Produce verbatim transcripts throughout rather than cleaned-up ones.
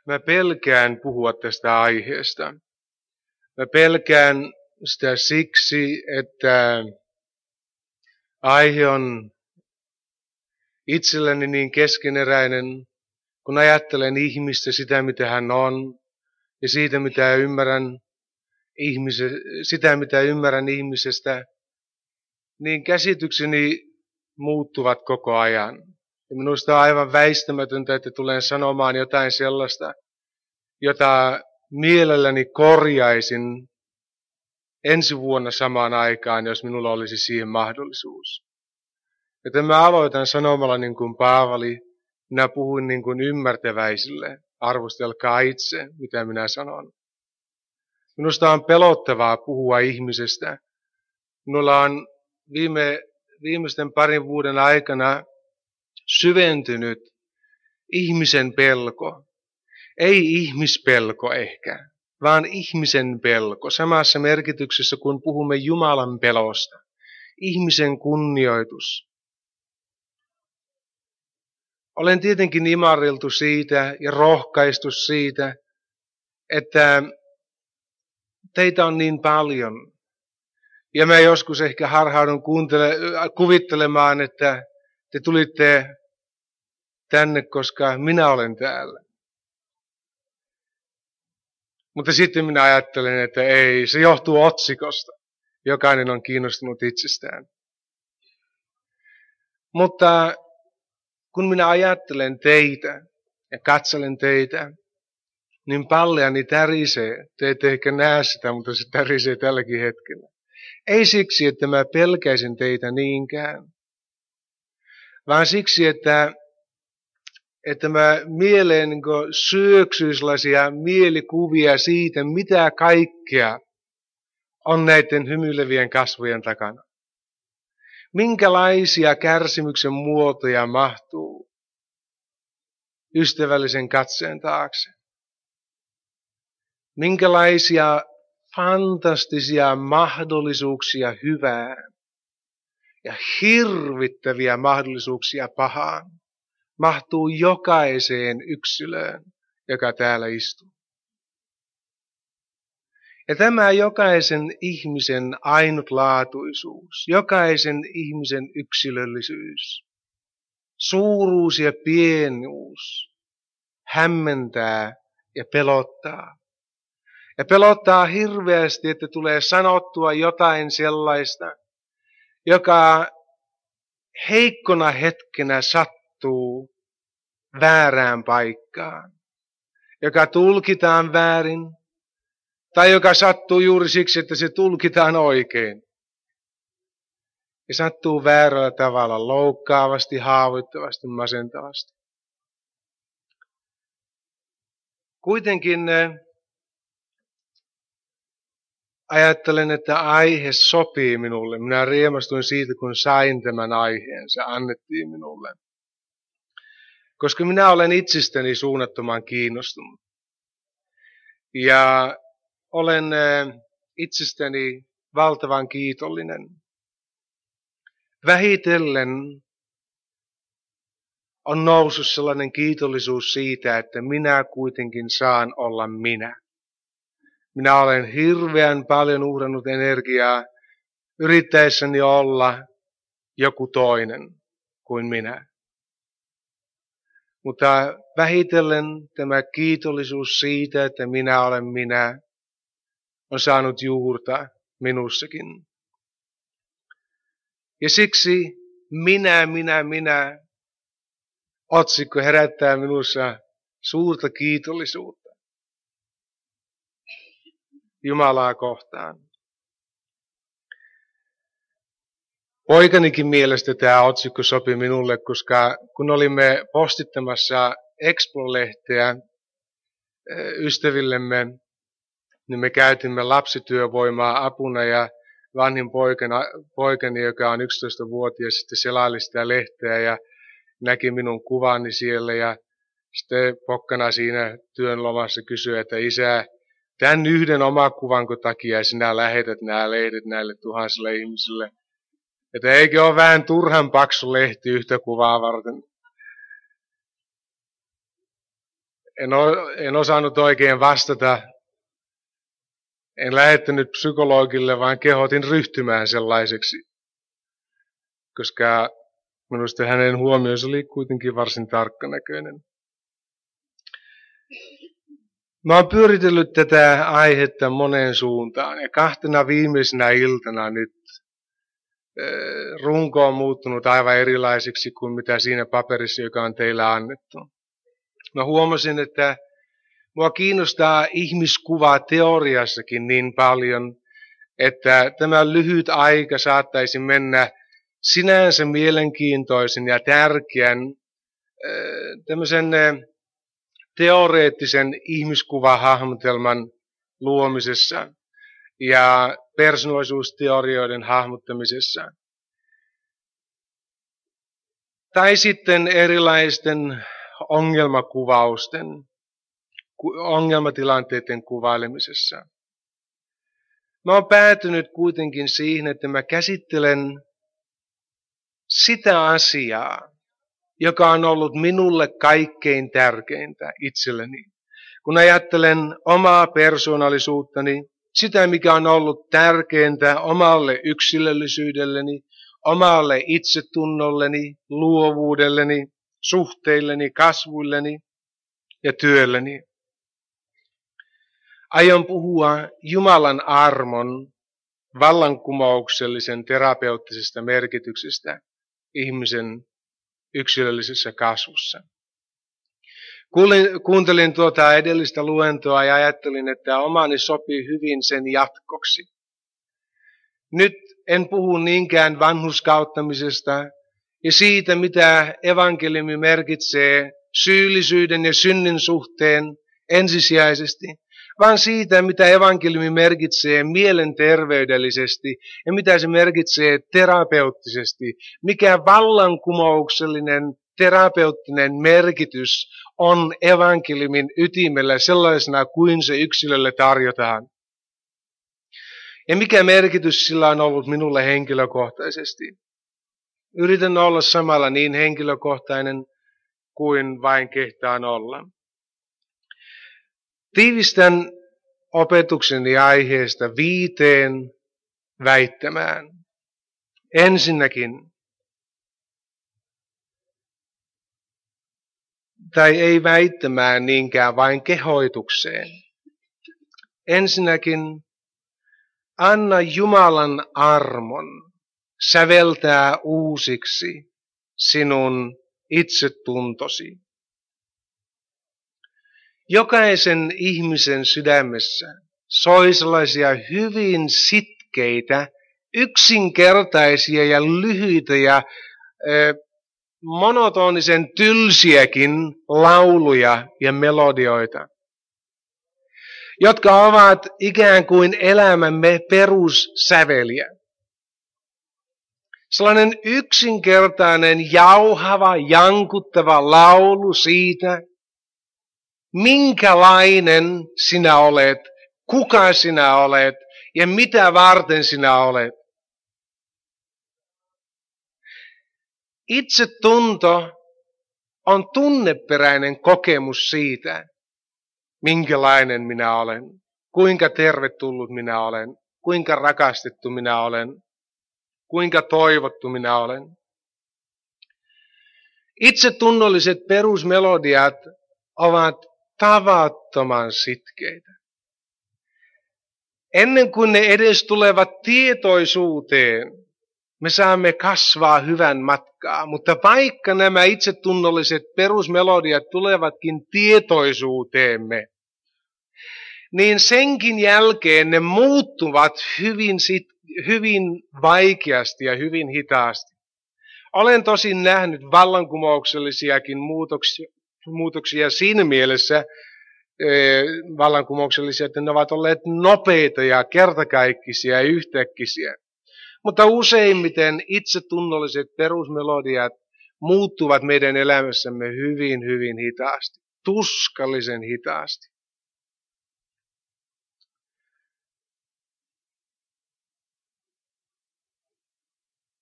Mä pelkään puhua tästä aiheesta. Mä pelkään sitä siksi, että aihe on itselleni niin keskeneräinen, kun ajattelen ihmistä, sitä mitä hän on, ja siitä mitä ymmärrän ihmise, sitä mitä ymmärrän ihmisestä, niin käsitykseni muuttuvat koko ajan. Ja minusta on aivan väistämätöntä, että tulen sanomaan jotain sellaista, jota mielelläni korjaisin ensi vuonna samaan aikaan, jos minulla olisi siihen mahdollisuus. Joten mä aloitan sanomalla niin kuin Paavali, minä puhun niin kuin ymmärtäväisille, arvostelkaa itse, mitä minä sanon. Minusta on pelottavaa puhua ihmisestä. Minulla on viime, viimeisten parin vuoden aikana syventynyt ihmisen pelko. Ei ihmispelko ehkä, vaan ihmisen pelko. Samassa merkityksessä, kun puhumme Jumalan pelosta. Ihmisen kunnioitus. Olen tietenkin imarreltu siitä ja rohkaistu siitä, että teitä on niin paljon. Ja mä joskus ehkä harhaudun kuvittelemaan, että te tulitte tänne, koska minä olen täällä. Mutta sitten minä ajattelen, että ei, se johtuu otsikosta. Jokainen on kiinnostunut itsestään. Mutta kun minä ajattelen teitä ja katselen teitä, niin palleani tärisee. Te ette ehkä näe sitä, mutta se tärisee tälläkin hetkellä. Ei siksi, että mä pelkäisin teitä niinkään, vaan siksi, että, että mä mieleen niin syöksyin sellaisia mielikuvia siitä, mitä kaikkea on näiden hymyilevien kasvojen takana. Minkälaisia kärsimyksen muotoja mahtuu ystävällisen katseen taakse? Minkälaisia fantastisia mahdollisuuksia hyvään ja hirvittäviä mahdollisuuksia pahaan mahtuu jokaiseen yksilöön, joka täällä istuu. Ja tämä jokaisen ihmisen ainutlaatuisuus, jokaisen ihmisen yksilöllisyys, suuruus ja pienuus hämmentää ja pelottaa. Ja pelottaa hirveästi, että tulee sanottua jotain sellaista, joka heikkona hetkenä sattuu väärään paikkaan, joka tulkitaan väärin, tai joka sattuu juuri siksi, että se tulkitaan oikein. Ja sattuu väärällä tavalla, loukkaavasti, haavoittavasti, masentavasti. Kuitenkin ajattelen, että aihe sopii minulle. Minä riemastuin siitä, kun sain tämän aiheen. Se annettiin minulle. Koska minä olen itsestäni suunnattoman kiinnostunut. Ja olen itsestäni valtavan kiitollinen. Vähitellen on noussut sellainen kiitollisuus siitä, että minä kuitenkin saan olla minä. Minä olen hirveän paljon uhrannut energiaa yrittäessäni olla joku toinen kuin minä. Mutta vähitellen tämä kiitollisuus siitä, että minä olen minä, on saanut juurta minussakin. Ja siksi minä, minä, minä otsikko herättää minussa suurta kiitollisuutta Jumalaa kohtaan. Poikanikin mielestä tämä otsikko sopi minulle, koska kun olimme postittamassa Explo-lehteä ystävillemme, niin me käytimme lapsityövoimaa apuna ja vanhin poikana, poikani, joka on yksitoistavuotias, sitten selaili sitä lehteä ja näki minun kuvani siellä ja sitten pokkana siinä työn lomassa kysyi, että isä, tämän yhden omakuvanko takia sinä lähetät nämä lehdet näille tuhansille ihmisille. Että eikö ole vähän turhan paksu lehti yhtä kuvaa varten. En, en osannut oikein vastata. En lähettänyt psykologille, vaan kehotin ryhtymään sellaiseksi, koska minusta hänen huomionsa oli kuitenkin varsin tarkkanäköinen. Mä oon pyöritellyt tätä aihetta moneen suuntaan ja kahtena viimeisenä iltana nyt runko on muuttunut aivan erilaiseksi kuin mitä siinä paperissa, joka on teille annettu. Mä huomasin, että mua kiinnostaa ihmiskuva teoriassakin niin paljon, että tämä lyhyt aika saattaisi mennä sinänsä mielenkiintoisen ja tärkeän tämmöisen teoreettisen ihmiskuvahahmotelman luomisessa ja persoonallisuusteorioiden hahmottamisessa. Tai sitten erilaisten ongelmakuvausten, ongelmatilanteiden kuvailemisessa. Mä oon päätynyt kuitenkin siihen, että mä käsittelen sitä asiaa, joka on ollut minulle kaikkein tärkeintä itselleni. Kun ajattelen omaa persoonallisuuttani, sitä mikä on ollut tärkeintä omalle yksilöllisyydelleni, omalle itsetunnolleni, luovuudelleni, suhteilleni, kasvuilleni ja työlleni. Aion puhua Jumalan armon vallankumouksellisen terapeuttisesta merkityksestä ihmisen yksilöllisessä kasvussa. Kuulin, kuuntelin tuota edellistä luentoa ja ajattelin, että omani sopii hyvin sen jatkoksi. Nyt en puhu niinkään vanhurskauttamisesta ja siitä, mitä evankeliumi merkitsee syyllisyyden ja synnin suhteen ensisijaisesti, vaan siitä, mitä evankeliumi merkitsee mielenterveydellisesti ja mitä se merkitsee terapeuttisesti, mikä vallankumouksellinen terapeuttinen merkitys on evankeliumin ytimellä sellaisena kuin se yksilölle tarjotaan. Ja mikä merkitys sillä on ollut minulle henkilökohtaisesti. Yritän olla samalla niin henkilökohtainen kuin vain kehtaan olla. Tiivistän opetukseni aiheesta viiteen väittämään. Ensinnäkin, tai ei väittämään niinkään vain kehoitukseen. Ensinnäkin, anna Jumalan armon säveltää uusiksi sinun itsetuntosi. Jokaisen ihmisen sydämessä soi sellaisia hyvin sitkeitä, yksinkertaisia ja lyhyitä ja ö, monotonisen tylsiäkin lauluja ja melodioita, jotka ovat ikään kuin elämämme perussäveliä. Sellainen yksinkertainen, jauhava, jankuttava laulu siitä, minkälainen sinä olet, kuka sinä olet ja mitä varten sinä olet. Itsetunto on tunneperäinen kokemus siitä, minkälainen minä olen, kuinka tervetullut minä olen, kuinka rakastettu minä olen, kuinka toivottu minä olen. Itsetunnolliset perusmelodiat ovat tavattoman sitkeitä. Ennen kuin ne edes tulevat tietoisuuteen, me saamme kasvaa hyvän matkaa, mutta vaikka nämä itsetunnolliset perusmelodiat tulevatkin tietoisuuteemme, niin senkin jälkeen ne muuttuvat hyvin, sit, hyvin vaikeasti ja hyvin hitaasti. Olen tosin nähnyt vallankumouksellisiakin muutoksia, muutoksia siinä mielessä, e, vallankumouksellisia, että ne ovat olleet nopeita ja kertakaikkisia ja yhtäkkisiä. Mutta useimmiten itsetunnolliset perusmelodiat muuttuvat meidän elämässämme hyvin, hyvin hitaasti, tuskallisen hitaasti.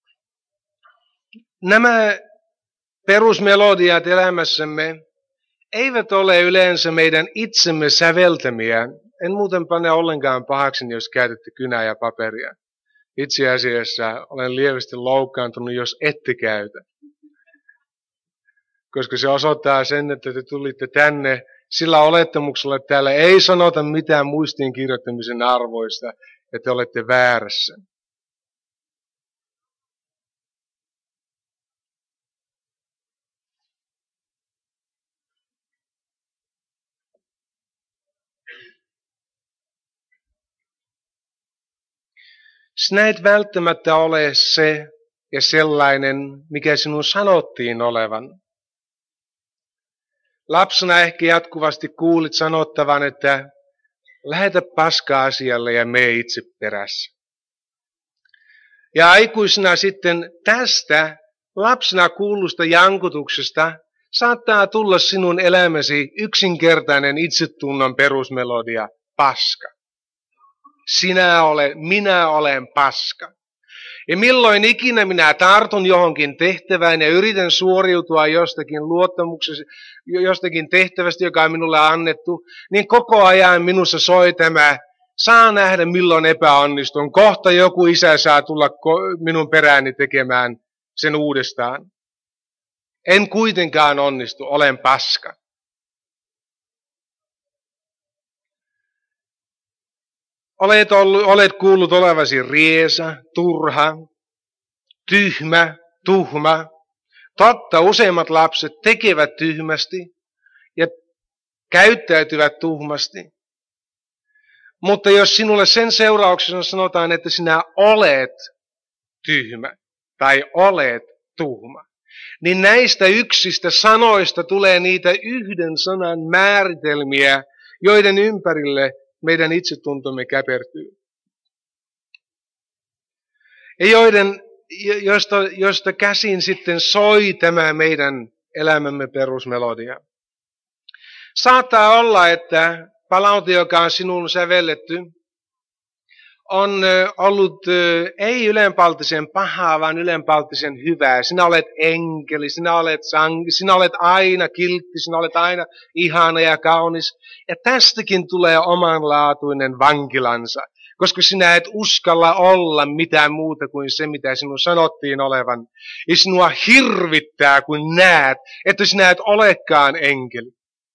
Nämä perusmelodiat elämässämme eivät ole yleensä meidän itsemme säveltämiä. En muuten pane ollenkaan pahaksi, jos käytätte kynää ja paperia. Itse asiassa olen lievästi loukkaantunut, jos ette käytä. Koska se osoittaa sen, että te tulitte tänne sillä olettamuksella, että täällä ei sanota mitään muistiin kirjoittamisen arvoista, ja te olette väärässä. Sinä et välttämättä ole se ja sellainen, mikä sinun sanottiin olevan. Lapsena ehkä jatkuvasti kuulit sanottavan, että lähetä paska-asialle ja mene itse perässä. Ja aikuisena sitten tästä lapsena kuullusta jankutuksesta saattaa tulla sinun elämäsi yksinkertainen itsetunnon perusmelodia, paska. Sinä olet, minä olen paska. Ja milloin ikinä minä tartun johonkin tehtävään ja yritän suoriutua jostakin luottamuksesta, jostakin tehtävästä, joka on minulle annettu, niin koko ajan minussa soi tämä, saa nähdä milloin epäonnistun. Kohta joku isä saa tulla minun perääni tekemään sen uudestaan. En kuitenkaan onnistu, olen paska. Olet, ollut, olet kuullut olevasi riesa, turha, tyhmä, tuhma. Totta, useimmat lapset tekevät tyhmästi ja käyttäytyvät tuhmasti. Mutta jos sinulle sen seurauksena sanotaan, että sinä olet tyhmä tai olet tuhma, niin näistä yksistä sanoista tulee niitä yhden sanan määritelmiä, joiden ympärille meidän itsetuntomme käpertyy. Ja joiden, josta, josta käsin sitten soi tämä meidän elämämme perusmelodia. Saattaa olla, että palaute, joka on sinuun sävelletty, on ollut ei ylenpalttisen pahaa, vaan ylenpalttisen hyvää. Sinä olet enkeli, sinä olet sanki, sinä olet aina kiltti, sinä olet aina ihana ja kaunis. Ja tästäkin tulee omanlaatuinen vankilansa, koska sinä et uskalla olla mitään muuta kuin se, mitä sinun sanottiin olevan. Ja sinua hirvittää, kun näet, että sinä et olekaan enkeli.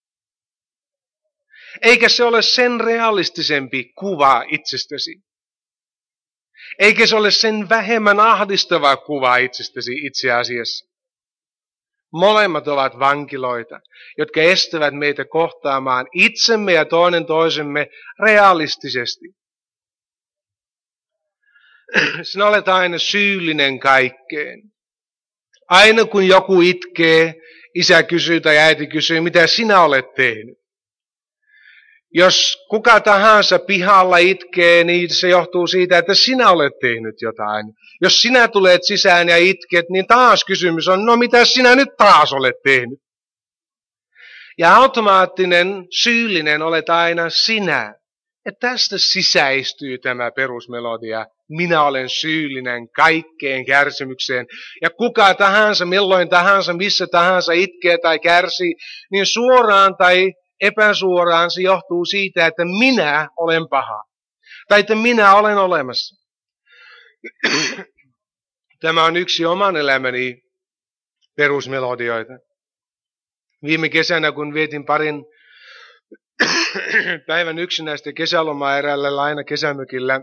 Eikä se ole sen realistisempi kuva itsestäsi. Eikä se ole sen vähemmän ahdistava kuva itsestäsi itse asiassa. Molemmat ovat vankiloita, jotka estävät meitä kohtaamaan itsemme ja toinen toisemme realistisesti. Sinä olet aina syyllinen kaikkeen. Aina kun joku itkee, isä kysyy tai äiti kysyy, mitä sinä olet tehnyt. Jos kuka tahansa pihalla itkee, niin se johtuu siitä, että sinä olet tehnyt jotain. Jos sinä tulet sisään ja itket, niin taas kysymys on, no mitä sinä nyt taas olet tehnyt? Ja automaattinen syyllinen olet aina sinä. Ja tästä sisäistyy tämä perusmelodia. Minä olen syyllinen kaikkeen kärsimykseen. Ja kuka tahansa, milloin tahansa, missä tahansa itkee tai kärsii, niin suoraan tai epäsuoraan se johtuu siitä, että minä olen paha. Tai että minä olen olemassa. Tämä on yksi oman elämäni perusmelodioita. Viime kesänä, kun vietin parin päivän yksinäistä kesälomaa eräällä laina kesämökillä,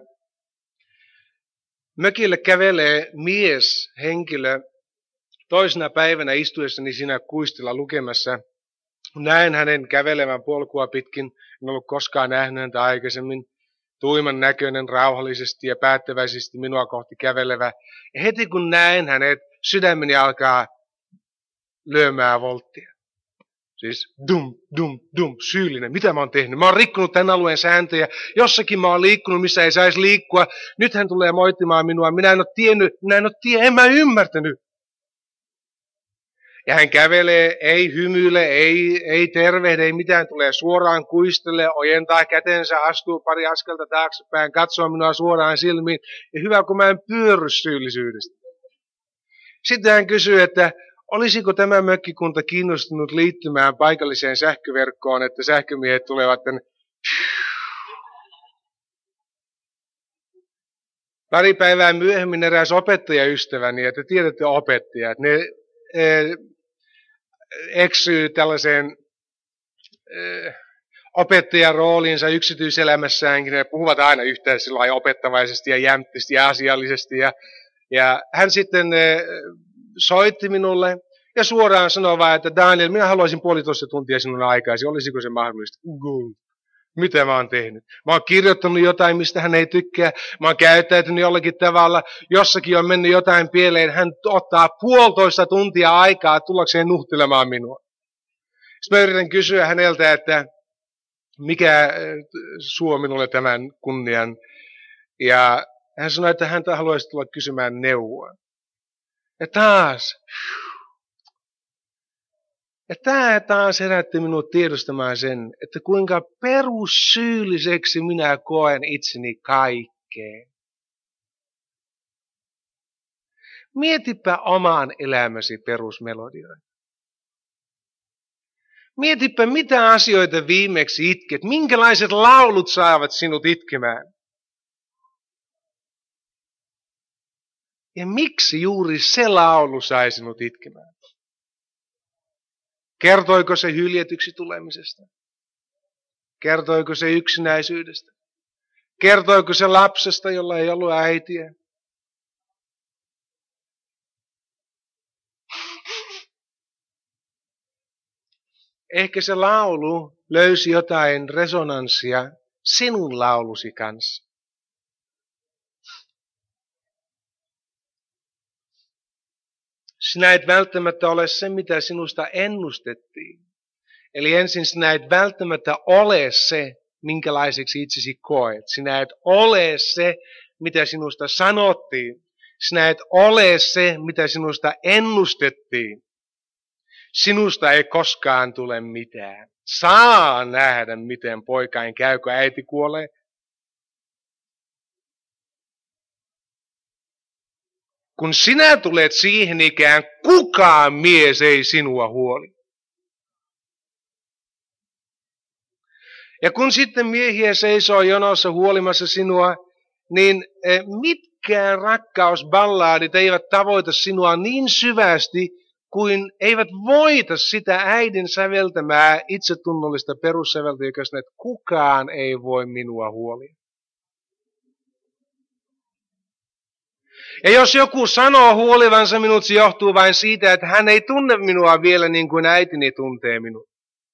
mökille kävelee mies, henkilö, toisena päivänä istuessani siinä kuistilla lukemassa. Näen hänen kävelevän polkua pitkin, en ollut koskaan nähnyt häntä aikaisemmin, tuiman näköinen, rauhallisesti ja päättäväisesti minua kohti kävelevä. Ja heti kun näen hänet, sydämeni alkaa lyömään volttia. Siis dum, dum, dum, syyllinen. Mitä mä oon tehnyt? Mä oon rikkonut tämän alueen sääntöjä. Jossakin mä oon liikkunut, missä ei saisi liikkua. Nyt hän tulee moittimaan minua. Minä en ole tiennyt, minä en ole tiennyt, en mä ymmärtänyt. Ja hän kävelee, ei hymyile, ei, ei tervehde, ei mitään, tulee suoraan kuistelle, ojentaa kätensä, astuu pari askelta taaksepäin, katsoo minua suoraan silmiin. Ja hyvä, kun mä en pyörry syyllisyydestä. Sitten hän kysyy, että olisiko tämä mökkikunta kiinnostunut liittymään paikalliseen sähköverkkoon, että sähkömiehet tulevat tänne. Pari päivää myöhemmin eräs opettajaystäväni, että tiedätte opettajat, ne eh, eksyy tällaiseen eh, opettajan rooliinsa yksityiselämässäänkin. Ne puhuvat aina yhtä sillä opettavaisesti ja jämptisti ja asiallisesti. Ja, ja hän sitten eh, soitti minulle ja suoraan sanoi vaan, että Daniel, minä haluaisin puolitoista tuntia sinun aikaisi, olisiko se mahdollista? Good. Mitä mä oon tehnyt? Mä oon kirjoittanut jotain, mistä hän ei tykkää. Mä oon käyttäytynyt jollakin tavalla. Jossakin on mennyt jotain pieleen. Hän ottaa puolitoista tuntia aikaa tullakseen nuhtelemaan minua. Sitten mä yritän kysyä häneltä, että mikä suo minulle tämän kunnian. Ja hän sanoi, että hän haluaisi tulla kysymään neuvoa. Ja taas. Ja tämä taas herätti minut tiedostamaan sen, että kuinka perussyylliseksi minä koen itseni kaikkeen. Mietipä oman elämäsi perusmelodioita. Mietipä, mitä asioita viimeksi itket, minkälaiset laulut saavat sinut itkemään. Ja miksi juuri se laulu sai sinut itkemään? Kertoiko se hyljetyksi tulemisesta? Kertoiko se yksinäisyydestä? Kertoiko se lapsesta, jolla ei ollut äitiä? Ehkä se laulu löysi jotain resonanssia sinun laulusi kanssa. Sinä et välttämättä ole se, mitä sinusta ennustettiin. Eli ensin sinä et välttämättä ole se, minkälaiseksi itsesi koet. Sinä et ole se, mitä sinusta sanottiin. Sinä et ole se, mitä sinusta ennustettiin. Sinusta ei koskaan tule mitään. Saa nähdä, miten poikain käy, kun äiti kuolee. Kun sinä tulet siihen ikään, kukaan mies ei sinua huoli. Ja kun sitten miehiä seisoo jonossa huolimassa sinua, niin mitkään rakkausballaadit eivät tavoita sinua niin syvästi, kuin eivät voita sitä äidin säveltämää itsetunnollista perussäveltä, joka sanoo, että kukaan ei voi minua huolia. Ja jos joku sanoo huolivansa minut, se johtuu vain siitä, että hän ei tunne minua vielä niin kuin äitini tuntee minut.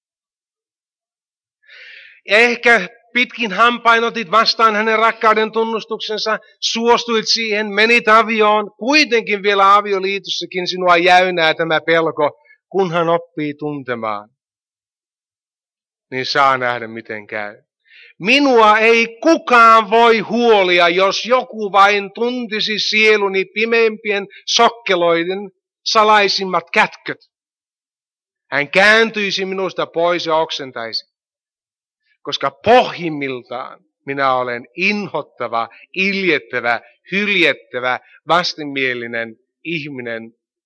Ja ehkä pitkin hampain otit vastaan hänen rakkauden tunnustuksensa, suostuit siihen, menit avioon, kuitenkin vielä avioliitossakin sinua jäynää tämä pelko, kun hän oppii tuntemaan. Niin saa nähdä, miten käy. Minua ei kukaan voi huolia, jos joku vain tuntisi sieluni pimeimpien sokkeloiden salaisimmat kätköt. Hän kääntyisi minusta pois ja oksentaisi. Koska pohjimmiltaan minä olen inhottava, iljettävä, hyljettävä, vastenmielinen ihminen,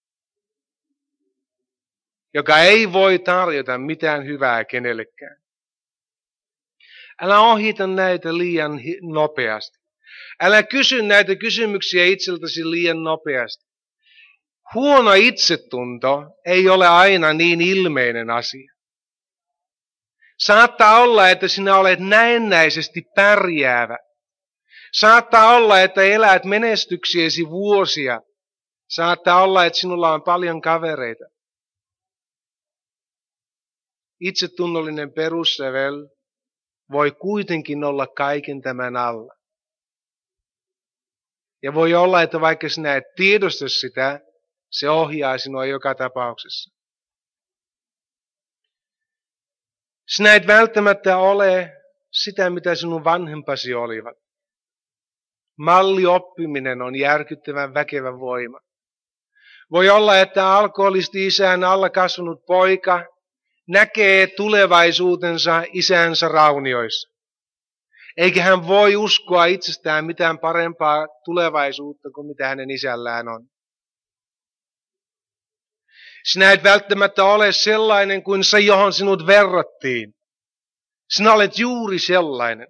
joka ei voi tarjota mitään hyvää kenellekään. Älä ohita näitä liian nopeasti. Älä kysy näitä kysymyksiä itseltäsi liian nopeasti. Huono itsetunto ei ole aina niin ilmeinen asia. Saattaa olla, että sinä olet näennäisesti pärjäävä. Saattaa olla, että elät menestyksiesi vuosia. Saattaa olla, että sinulla on paljon kavereita. Itsetunnollinen perussävel voi kuitenkin olla kaiken tämän alla. Ja voi olla, että vaikka sinä et tiedosta sitä, se ohjaa sinua joka tapauksessa. Sinä et välttämättä ole sitä, mitä sinun vanhempasi olivat. Mallioppiminen on järkyttävän väkevä voima. Voi olla, että alkoholisti-isän alla kasvanut poika näkee tulevaisuutensa isänsä raunioissa. Eikä hän voi uskoa itsestään mitään parempaa tulevaisuutta kuin mitä hänen isällään on. Sinä et välttämättä ole sellainen kuin se, johon sinut verrattiin. Sinä olet juuri sellainen.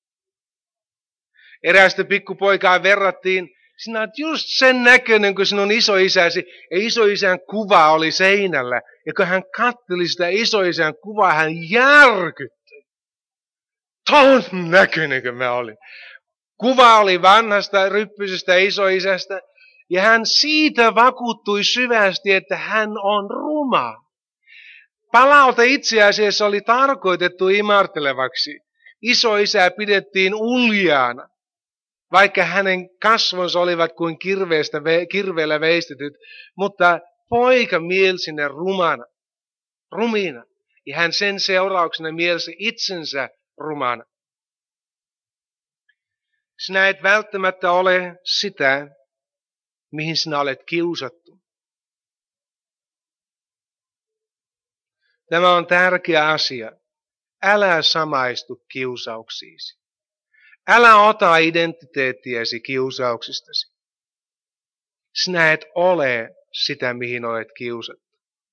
Eräästä pikkupoikaa verrattiin, sinä olet just sen näköinen kuin sinun isoisäsi. Ja isoisän kuva oli seinällä. Ja kun hän katseli sitä isoisän kuvaa, hän järkytti. Ton näköinen kuin mä olin. Kuva oli vanhasta ryppyisestä isoisästä. Ja hän siitä vakuuttui syvästi, että hän on ruma. Palaute itse asiassa oli tarkoitettu imartelevaksi. Isoisää pidettiin uljaana, vaikka hänen kasvonsa olivat kuin kirveestä, kirveellä veistetyt, mutta poika mielsi ne rumana, rumina, ja hän sen seurauksena mielsi itsensä rumana. Sinä et välttämättä ole sitä, mihin sinä olet kiusattu. Tämä on tärkeä asia. Älä samaistu kiusauksiisi. Älä ota identiteettiäsi kiusauksistasi. Sinä et ole sitä, mihin olet kiusattu.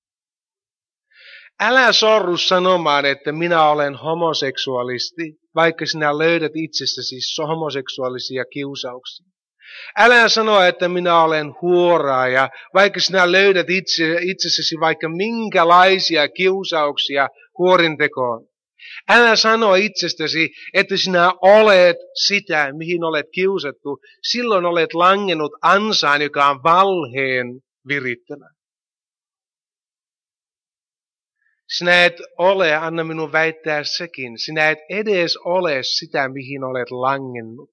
Älä sorru sanomaan, että minä olen homoseksuaalisti, vaikka sinä löydät itsestäsi homoseksuaalisia kiusauksia. Älä sano, että minä olen huoraaja, vaikka sinä löydät itse, itsessäsi vaikka minkälaisia kiusauksia huorintekoon. Älä sano itsestäsi, että sinä olet sitä, mihin olet kiusattu. Silloin olet langennut ansaan, joka on valheen virittämä. Sinä et ole, anna minun väittää sekin, sinä et edes ole sitä, mihin olet langennut.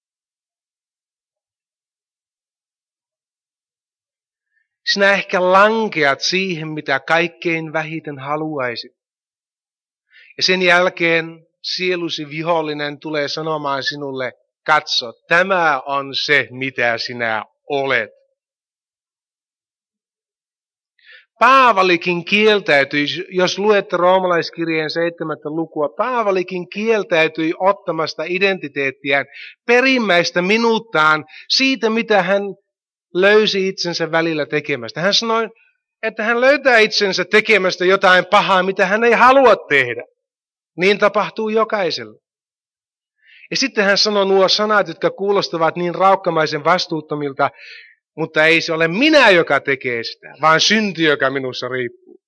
Sinä ehkä lankeat siihen, mitä kaikkein vähiten haluaisit. Ja sen jälkeen sielusi vihollinen tulee sanomaan sinulle, katso, tämä on se, mitä sinä olet. Paavalikin kieltäytyi, jos luette roomalaiskirjeen seitsemättä lukua, Paavalikin kieltäytyi ottamasta identiteettiään, perimmäistä minuuttaan, siitä mitä hän löysi itsensä välillä tekemästä. Hän sanoi, että hän löytää itsensä tekemästä jotain pahaa, mitä hän ei halua tehdä. Niin tapahtuu jokaiselle. Ja sitten hän sanoi nuo sanat, jotka kuulostavat niin raukkamaisen vastuuttomilta, mutta ei se ole minä, joka tekee sitä, vaan synti, joka minussa riippuu.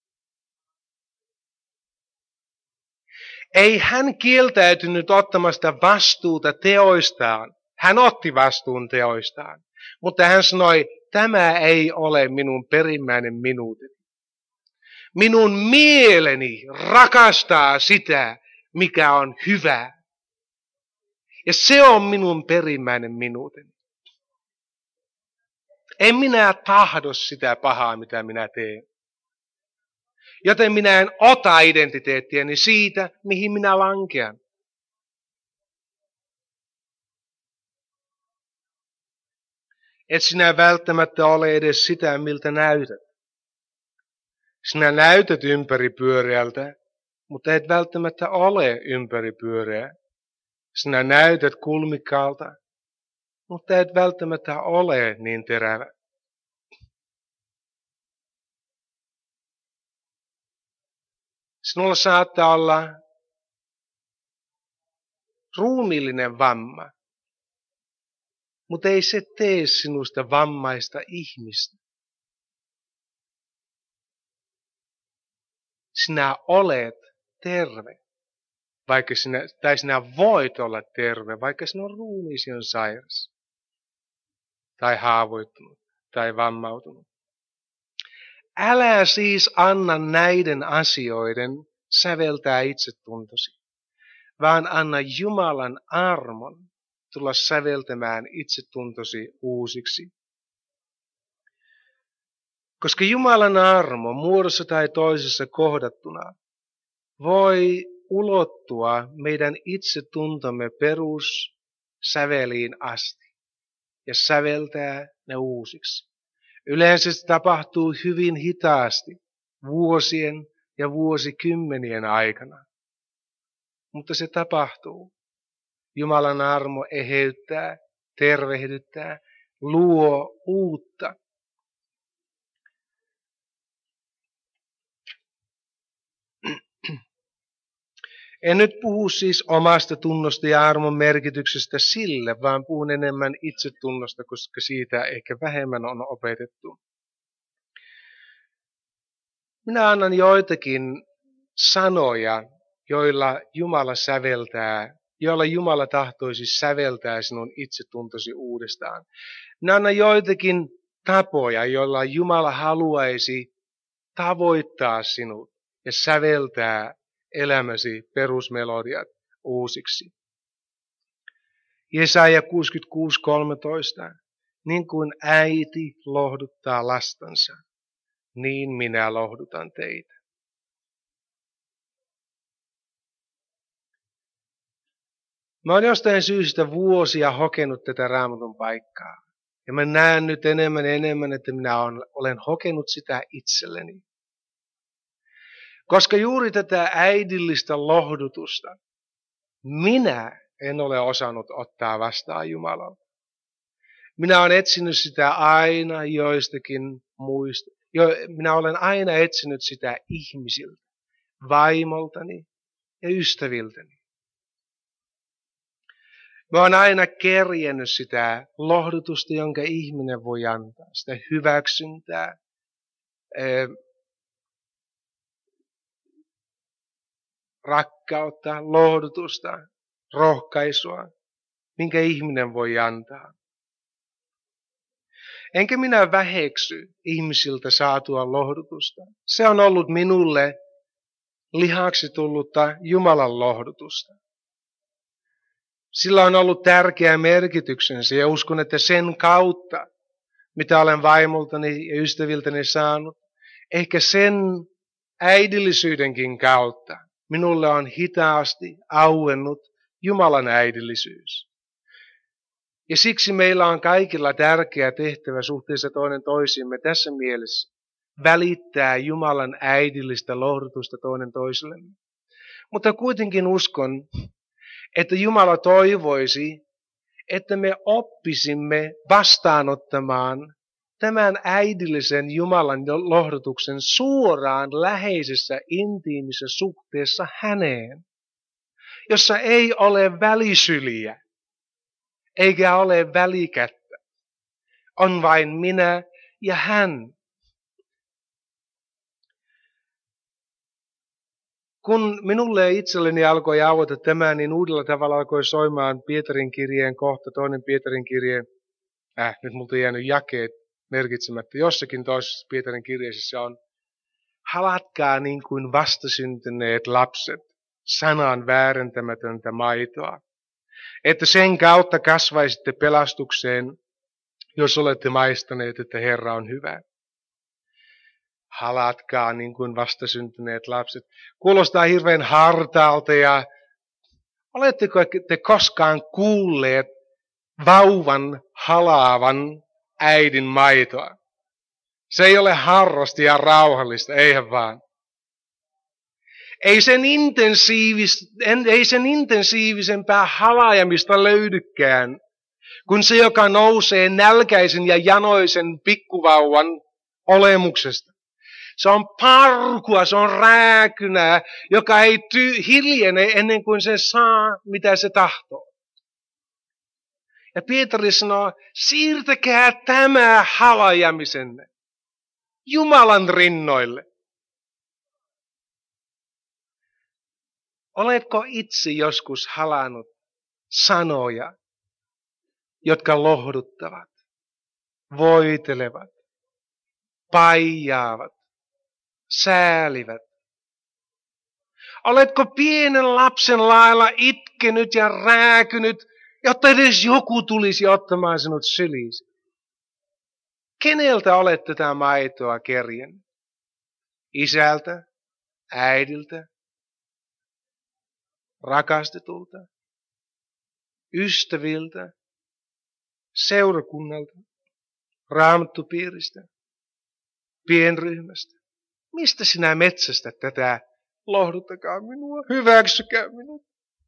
Ei hän kieltäytynyt ottamasta vastuuta teoistaan. Hän otti vastuun teoistaan. Mutta hän sanoi, tämä ei ole minun perimmäinen minuuteni. Minun mieleni rakastaa sitä, mikä on hyvää. Ja se on minun perimmäinen minuuteni. En minä tahdo sitä pahaa, mitä minä teen. Joten minä en ota identiteettiäni siitä, mihin minä lankean. Et sinä välttämättä ole edes sitä, miltä näytät. Sinä näytät ympäripyöreältä, mutta et välttämättä ole ympäripyöreä. Sinä näytät kulmikkaalta, mutta et välttämättä ole niin terävä. Sinulla saattaa olla ruumiillinen vamma, mutta ei se tee sinusta vammaista ihmistä. Sinä olet terve, vaikka sinä, tai sinä voit olla terve, vaikka sinun ruumiisi on sairas, tai haavoittunut, tai vammautunut. Älä siis anna näiden asioiden säveltää itsetuntosi, vaan anna Jumalan armon tulla säveltämään itsetuntosi uusiksi. Koska Jumalan armo muodossa tai toisessa kohdattuna voi ulottua meidän itsetuntomme perussäveliin asti ja säveltää ne uusiksi. Yleensä se tapahtuu hyvin hitaasti, vuosien ja vuosikymmenien aikana. Mutta se tapahtuu. Jumalan armo eheyttää, tervehdyttää, luo uutta. En nyt puhu siis omasta tunnosta ja armon merkityksestä sille, vaan puhun enemmän itsetunnosta, koska siitä ehkä vähemmän on opetettu. Minä annan joitakin sanoja, joilla Jumala säveltää, joilla Jumala tahtoisi säveltää sinun itsetuntosi uudestaan. Minä annan joitakin tapoja, joilla Jumala haluaisi tavoittaa sinut ja säveltää elämäsi perusmelodiat uusiksi. Jesaja kuusikymmentäkuusi kolmetoista. Niin kuin äiti lohduttaa lastansa, niin minä lohdutan teitä. Mä oon jostain syystä vuosia hokenut tätä Raamatun paikkaa. Ja mä näen nyt enemmän ja enemmän, että minä olen hokenut sitä itselleni. Koska juuri tätä äidillistä lohdutusta minä en ole osannut ottaa vastaan Jumalalta. Minä olen etsinyt sitä aina joistakin muista. Jo, minä olen aina etsinyt sitä ihmisiltä, vaimoltani ja ystäviltäni. Mä olen aina kerjennyt sitä lohdutusta, jonka ihminen voi antaa, sitä hyväksyntää, rakkautta, lohdutusta, rohkaisua, minkä ihminen voi antaa. Enkä minä väheksy ihmisiltä saatua lohdutusta. Se on ollut minulle lihaksi tullutta Jumalan lohdutusta. Sillä on ollut tärkeä merkityksensä ja uskon, että sen kautta, mitä olen vaimoltani ja ystäviltäni saanut, ehkä sen äidillisyydenkin kautta minulle on hitaasti auennut Jumalan äidillisyys. Ja siksi meillä on kaikilla tärkeä tehtävä suhteessa toinen toisiimme tässä mielessä välittää Jumalan äidillistä lohdutusta toinen toisellemme. Mutta kuitenkin uskon, että Jumala toivoisi, että me oppisimme vastaanottamaan tämän äidillisen Jumalan lohdutuksen suoraan läheisessä intiimissä suhteessa häneen, jossa ei ole välisyliä eikä ole välikättä. On vain minä ja hän. Kun minulle itselleni alkoi aueta tämä, niin uudella tavalla alkoi soimaan Pietarin kirjeen kohta, toinen Pietarin kirje. Äh, nyt multa on jäänyt jakeet merkitsemättä. Jossakin toisessa Pietarin kirjeessä on, halatkaa niin kuin vastasyntyneet lapset sanan väärentämätöntä maitoa, että sen kautta kasvaisitte pelastukseen, jos olette maistaneet, että Herra on hyvä. Halatkaa niin kuin vastasyntyneet lapset. Kuulostaa hirveän hartaalta ja oletteko te koskaan kuulleet vauvan halaavan äidin maitoa? Se ei ole harrasti ja rauhallista, eihän vaan. Ei sen, intensiivis, ei sen intensiivisempää halaajamista löydykään, kuin se, joka nousee nälkäisen ja janoisen pikkuvauvan olemuksesta. Se on parkua, se on rääkynää, joka ei ty- hiljene ennen kuin se saa, mitä se tahtoo. Ja Pietari sanoo, siirtäkää tämä halajamisenne Jumalan rinnoille. Oletko itse joskus halannut sanoja, jotka lohduttavat, voitelevat, paijaavat, säälivät? Oletko pienen lapsen lailla itkenyt ja rääkynyt, jotta edes joku tulisi ottamaan sinut syliisi? Keneltä olet tätä maitoa kerjännyt? Isältä, äidiltä, rakastetulta, ystäviltä, seurakunnalta, raamattupiiristä, pienryhmästä. Mistä sinä metsästät tätä? Lohduttakaa minua, hyväksykää minua.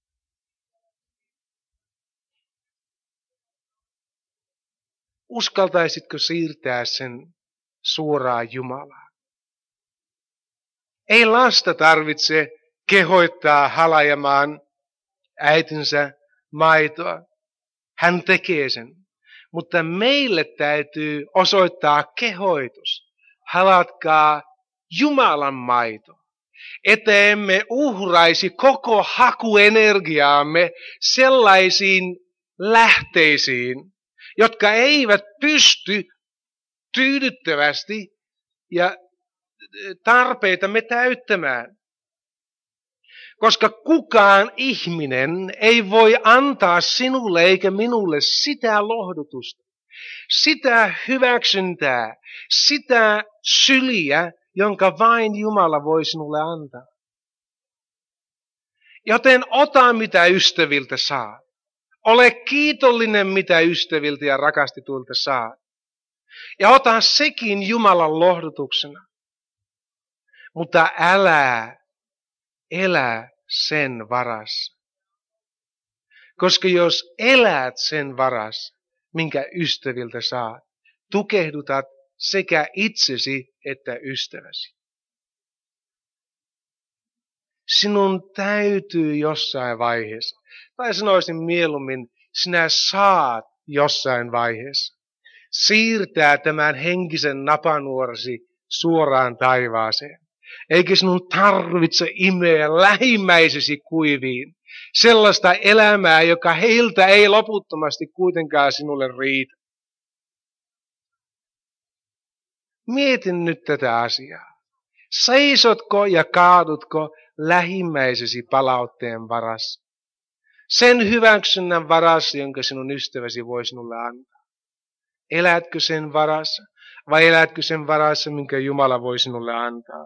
Uskaltaisitko siirtää sen suoraan Jumalaan? Ei lasta tarvitse kehoittaa halajamaan äitinsä maitoa. Hän tekee sen. Mutta meille täytyy osoittaa kehoitus. Halatkaa Jumalan maito. Että emme uhraisi koko hakuenergiaamme sellaisiin lähteisiin, jotka eivät pysty tyydyttävästi ja tarpeitamme täyttämään. Koska kukaan ihminen ei voi antaa sinulle eikä minulle sitä lohdutusta, sitä hyväksyntää, sitä syliä, jonka vain Jumala voi sinulle antaa. Joten ota mitä ystäviltä saa. Ole kiitollinen mitä ystäviltä ja rakastetuilta saa. Ja ota sekin Jumalan lohdutuksena. Mutta älä elä sen varassa. Koska jos elät sen varassa, minkä ystäviltä saat, tukehdutat sekä itsesi että ystäväsi. Sinun täytyy jossain vaiheessa, tai sanoisin mieluummin, sinä saat jossain vaiheessa siirtää tämän henkisen napanuorasi suoraan taivaaseen. Eikä sinun tarvitse imeä lähimmäisesi kuiviin sellaista elämää, joka heiltä ei loputtomasti kuitenkaan sinulle riitä. Mietin nyt tätä asiaa. Seisotko ja kaadutko lähimmäisesi palautteen varassa? Sen hyväksynnän varassa, jonka sinun ystäväsi voi sinulle antaa. Elätkö sen varassa vai elätkö sen varassa, minkä Jumala voi sinulle antaa?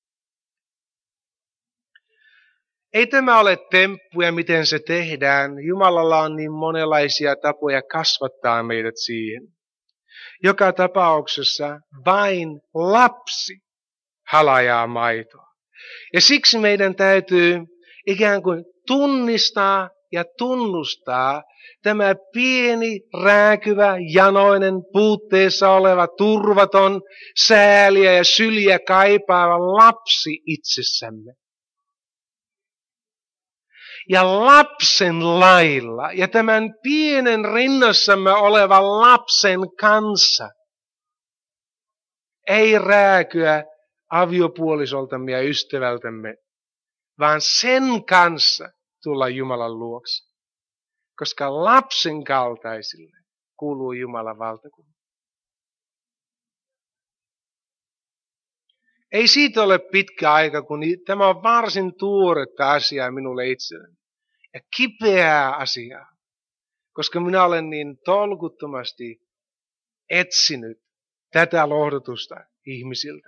Ei tämä ole temppuja, miten se tehdään. Jumalalla on niin monenlaisia tapoja kasvattaa meidät siihen. Joka tapauksessa vain lapsi halajaa maitoa. Ja siksi meidän täytyy ikään kuin tunnistaa ja tunnustaa tämä pieni, rääkyvä, janoinen, puutteessa oleva, turvaton, sääliä ja syliä kaipaava lapsi itsessämme. Ja lapsen lailla ja tämän pienen rinnassamme olevan lapsen kanssa ei rääkyä aviopuolisoltamme ja ystävältämme, vaan sen kanssa tulla Jumalan luokse. Koska lapsen kaltaisille kuuluu Jumalan valtakunta. Ei siitä ole pitkä aika, kun tämä on varsin tuoretta asiaa minulle itselleni. Ja kipeää asiaa, koska minä olen niin tolkuttomasti etsinyt tätä lohdutusta ihmisiltä.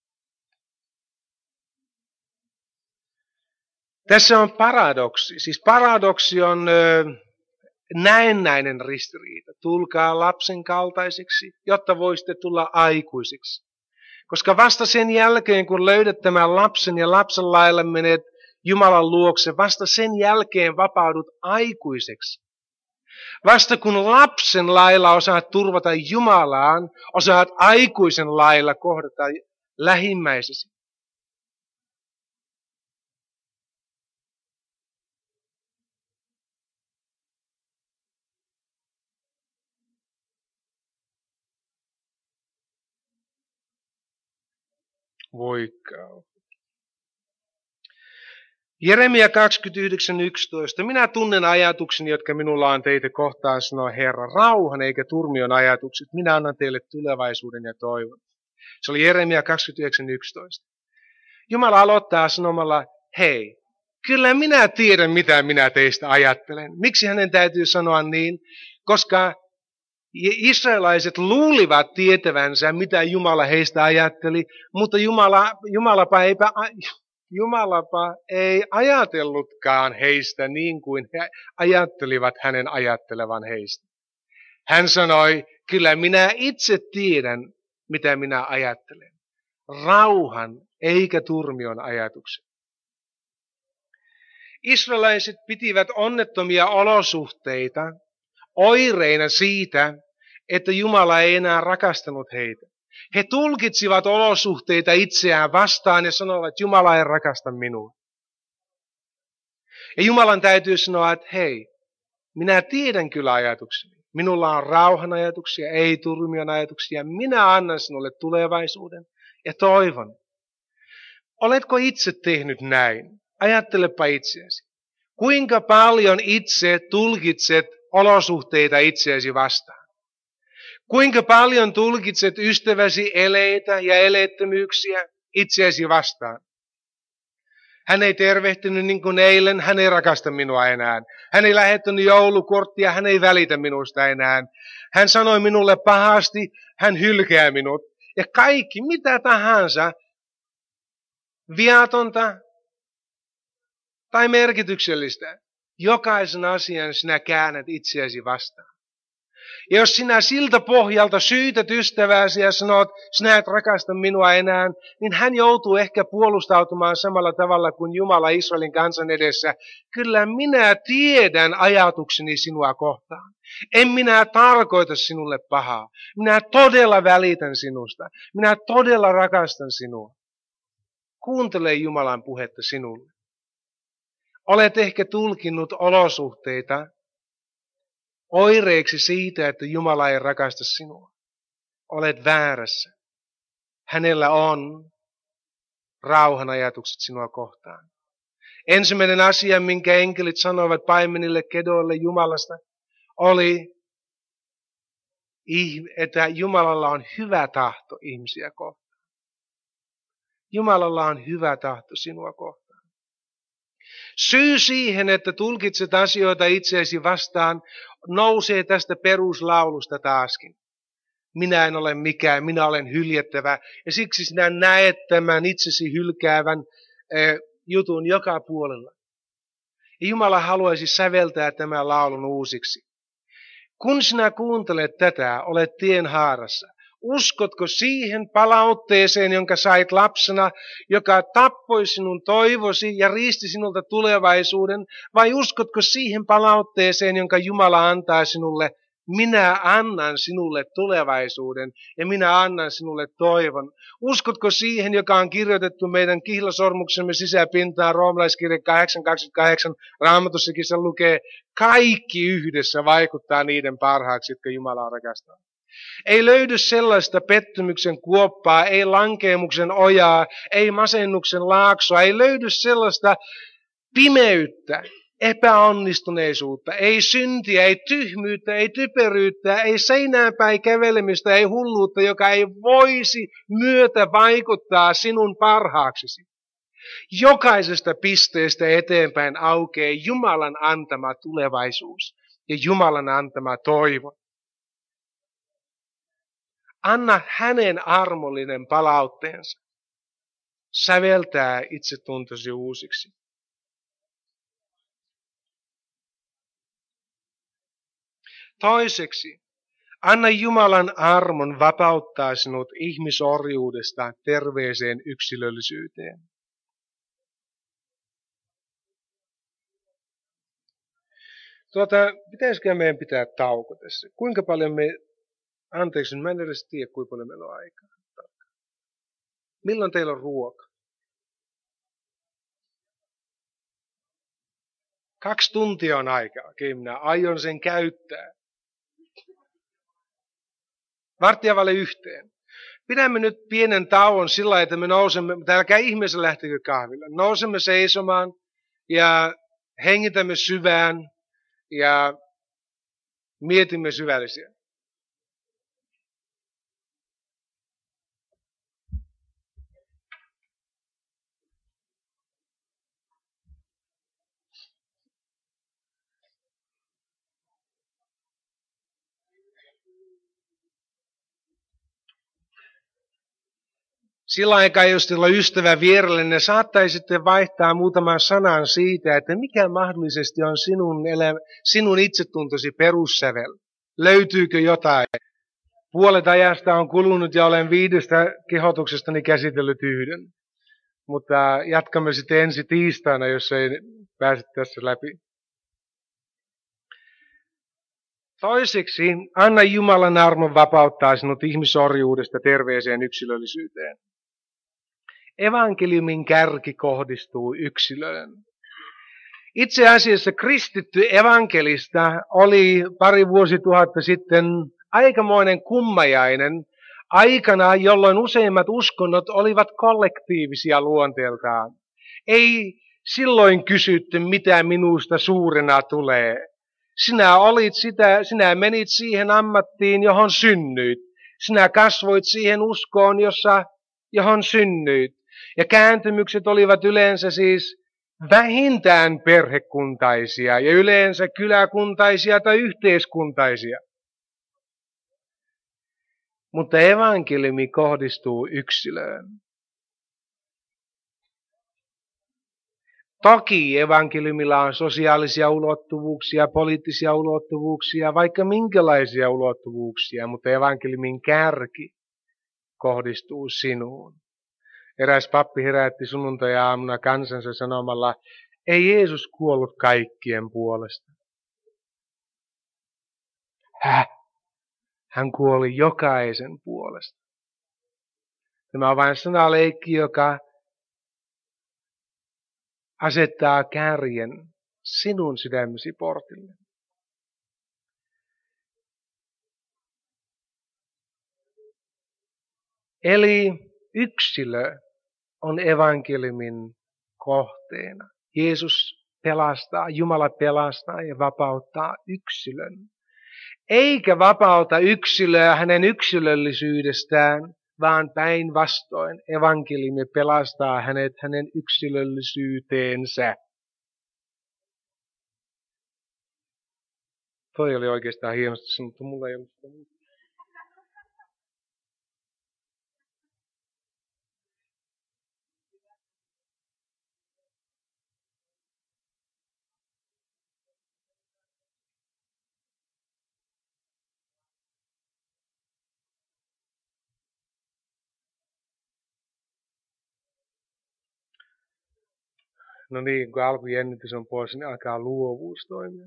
Tässä on paradoksi. Siis paradoksi on ö, näennäinen ristiriita. Tulkaa lapsen kaltaiseksi, jotta voisitte tulla aikuisiksi. Koska vasta sen jälkeen, kun löydät tämän lapsen ja lapsen lailla menet Jumalan luokse, vasta sen jälkeen vapaudut aikuiseksi. Vasta kun lapsen lailla osaat turvata Jumalaan, osaat aikuisen lailla kohdata lähimmäisesi. Voikkaa. Jeremia kaksikymmentäyhdeksän yksitoista. Minä tunnen ajatukseni, jotka minulla on teitä kohtaan, sanoo Herra, rauhan eikä turmion ajatukset. Minä annan teille tulevaisuuden ja toivon. Se oli Jeremia kaksikymmentäyhdeksän yksitoista. Jumala aloittaa sanomalla, hei, kyllä minä tiedän, mitä minä teistä ajattelen. Miksi hänen täytyy sanoa niin? Koska israelaiset luulivat tietävänsä, mitä Jumala heistä ajatteli, mutta Jumala, Jumalapa, eipä, Jumalapa ei ajatellutkaan heistä niin kuin he ajattelivat hänen ajattelevan heistä. Hän sanoi, kyllä minä itse tiedän, mitä minä ajattelen. Rauhan eikä turmion ajatukset. Israelaiset pitivät onnettomia olosuhteita oireina siitä, että Jumala ei enää rakastanut heitä. He tulkitsivat olosuhteita itseään vastaan ja sanoivat, että Jumala ei rakasta minua. Ja Jumalan täytyy sanoa, että hei, minä tiedän kyllä ajatukseni. Minulla on rauhan ajatuksia, ei turmion ajatuksia. Minä annan sinulle tulevaisuuden ja toivon. Oletko itse tehnyt näin? Ajattelepa itseäsi. Kuinka paljon itse tulkitset olosuhteita itseäsi vastaan? Kuinka paljon tulkitset ystäväsi eleitä ja eleettömyyksiä itseäsi vastaan? Hän ei tervehtinyt niin kuin eilen, hän ei rakasta minua enää. Hän ei lähettänyt joulukorttia, hän ei välitä minusta enää. Hän sanoi minulle pahasti, hän hylkää minut. Ja kaikki, mitä tahansa, viatonta tai merkityksellistä, jokaisen asian sinä käännät itseäsi vastaan. Ja jos sinä siltä pohjalta syytät ystävääsi ja sanot, sinä et rakasta minua enää, niin hän joutuu ehkä puolustautumaan samalla tavalla kuin Jumala Israelin kansan edessä. Kyllä minä tiedän ajatukseni sinua kohtaan. En minä tarkoita sinulle pahaa. Minä todella välitän sinusta. Minä todella rakastan sinua. Kuuntele Jumalan puhetta sinulle. Olet ehkä tulkinnut olosuhteita oireeksi siitä, että Jumala ei rakasta sinua. Olet väärässä. Hänellä on rauhan ajatukset sinua kohtaan. Ensimmäinen asia, minkä enkelit sanoivat paimenille kedoille Jumalasta, oli, että Jumalalla on hyvä tahto ihmisiä kohtaan. Jumalalla on hyvä tahto sinua kohtaan. Syy siihen, että tulkitset asioita itseesi vastaan, nousee tästä peruslaulusta taaskin. Minä en ole mikään, minä olen hyljettävä. Ja siksi sinä näet tämän itsesi hylkäävän eh, jutun joka puolella. Ja Jumala haluaisi säveltää tämän laulun uusiksi. Kun sinä kuuntelet tätä, olet tienhaarassa. Uskotko siihen palautteeseen, jonka sait lapsena, joka tappoi sinun toivosi ja riisti sinulta tulevaisuuden? Vai uskotko siihen palautteeseen, jonka Jumala antaa sinulle? Minä annan sinulle tulevaisuuden ja minä annan sinulle toivon. Uskotko siihen, joka on kirjoitettu meidän kihlasormuksemme sisäpintaan, roomalaiskirja kahdeksan kaksikymmentäkahdeksan, Raamatussakin se lukee, kaikki yhdessä vaikuttaa niiden parhaaksi, jotka Jumala rakastaa. Ei löydy sellaista pettymyksen kuoppaa, ei lankeemuksen ojaa, ei masennuksen laaksoa, ei löydy sellaista pimeyttä, epäonnistuneisuutta, ei syntiä, ei tyhmyyttä, ei typeryyttä, ei seinäänpäin kävelemistä, ei hulluutta, joka ei voisi myötä vaikuttaa sinun parhaaksesi. Jokaisesta pisteestä eteenpäin aukeaa Jumalan antama tulevaisuus ja Jumalan antama toivo. Anna hänen armollinen palautteensa säveltää itsetuntosi uusiksi. Toiseksi, anna Jumalan armon vapauttaa sinut ihmisorjuudesta terveeseen yksilöllisyyteen. Tuota, pitäisikö meidän pitää tauko tässä? Kuinka paljon me... Anteeksi, mä en edes tiedä, kuinka paljon meillä on aikaa. Milloin teillä on ruoka? Kaksi tuntia on aikaa. Okei, minä aion sen käyttää. Varttia vaille yhteen. Pidämme nyt pienen tauon sillä, että me nousemme, älkää ihmeessä lähtekö kahville. Nousemme seisomaan ja hengitämme syvään ja mietimme syvällisiä. Sillä aikaa, jos teillä on ystävä vierelle, ne saattaisitte vaihtaa muutaman sanan siitä, että mikä mahdollisesti on sinun, elä, sinun itsetuntosi perussävel. Löytyykö jotain? Puolet ajasta on kulunut ja olen viidestä kehotuksestani käsitellyt yhden. Mutta jatkamme sitten ensi tiistaina, jos ei pääse tässä läpi. Toiseksi, anna Jumalan armon vapauttaa sinut ihmisorjuudesta terveeseen yksilöllisyyteen. Evankeliumin kärki kohdistuu yksilöön. Itse asiassa kristitty evankelista oli pari vuosituhatta sitten aikamoinen kummajainen aikana, jolloin useimmat uskonnot olivat kollektiivisia luonteeltaan. Ei silloin kysytty, mitä minusta suurena tulee. Sinä olit sitä, sinä menit siihen ammattiin, johon synnyit. Sinä kasvoit siihen uskoon, jossa, johon synnyit. Ja kääntymykset olivat yleensä siis vähintään perhekuntaisia ja yleensä kyläkuntaisia tai yhteiskuntaisia. Mutta evankeliumi kohdistuu yksilöön. Toki evankeliumilla on sosiaalisia ulottuvuuksia, poliittisia ulottuvuuksia, vaikka minkälaisia ulottuvuuksia, mutta evankeliumin kärki kohdistuu sinuun. Eräs pappi herätti sunnuntai-aamuna kansansa sanomalla, ei Jeesus kuollut kaikkien puolesta. Häh? Hän kuoli jokaisen puolesta. Tämä on vain sanaleikki, joka asettaa kärjen sinun sydämesi portille. Eli yksilö on evankeliumin kohteena. Jeesus pelastaa, Jumala pelastaa ja vapauttaa yksilön. Eikä vapauta yksilöä hänen yksilöllisyydestään, vaan päinvastoin evankeliumi pelastaa hänet hänen yksilöllisyyteensä. Toi oli oikeastaan hienosti sanottu, mulla ei ollut sitä. No niin, kun alkujännitys on pois, niin alkaa luovuus toimia.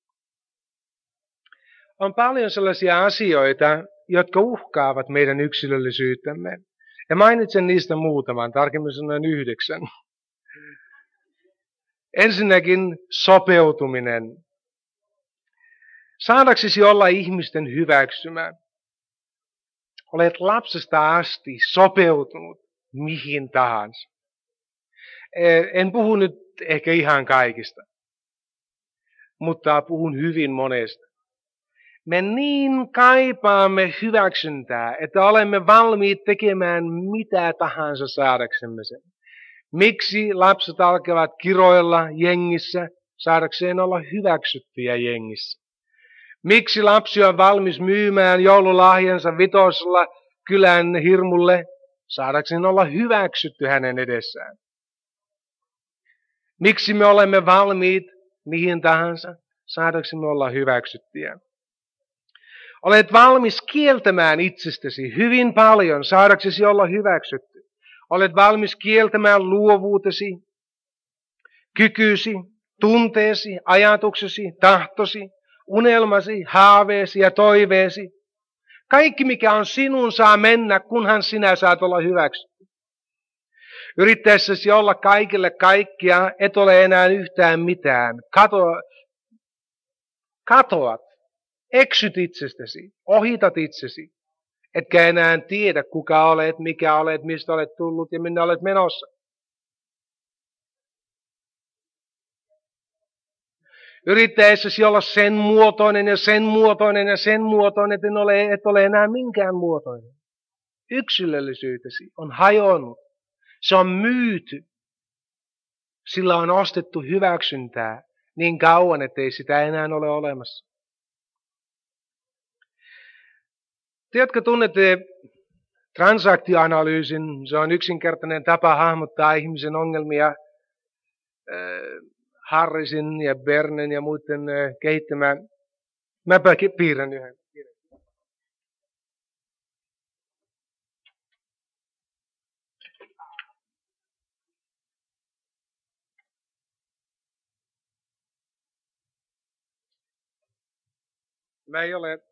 On paljon sellaisia asioita, jotka uhkaavat meidän yksilöllisyyttämme. Ja mainitsen niistä muutaman, tarkemmin sanoen yhdeksän. Ensinnäkin sopeutuminen. Saadaksesi olla ihmisten hyväksymä, olet lapsesta asti sopeutunut mihin tahansa. En puhu nyt ehkä ihan kaikista, mutta puhun hyvin monesta. Me niin kaipaamme hyväksyntää, että olemme valmiit tekemään mitä tahansa saadaksemme sen. Miksi lapset alkavat kiroilla jengissä saadakseen olla hyväksyttyjä jengissä? Miksi lapsi on valmis myymään joululahjansa vitosella kylän hirmulle saadakseen olla hyväksytty hänen edessään? Miksi me olemme valmiit mihin tahansa saadaksemme olla hyväksyttyjä? Olet valmis kieltämään itsestäsi hyvin paljon saadaksesi olla hyväksytty. Olet valmis kieltämään luovuutesi, kykysi, tunteesi, ajatuksesi, tahtosi, unelmasi, haaveesi ja toiveesi. Kaikki mikä on sinun saa mennä, kunhan sinä saat olla hyväksytty. Yrittäessäsi olla kaikille kaikkia, et ole enää yhtään mitään. Katoa, katoat, eksyt itsestäsi, ohitat itsesi. Etkä enää tiedä kuka olet, mikä olet, mistä olet tullut ja minne olet menossa. Yrittäessäsi olla sen muotoinen ja sen muotoinen ja sen muotoinen, et, ole, et ole enää minkään muotoinen. Yksilöllisyytesi on hajonnut. Se on myyty. Sillä on ostettu hyväksyntää niin kauan, ettei sitä enää ole olemassa. Te, jotka tunnette transaktioanalyysin, se on yksinkertainen tapa hahmottaa ihmisen ongelmia äh, Harrisin ja Bernen ja muiden äh, kehittämään. Mäpä piirrän yhden. Mä ei ole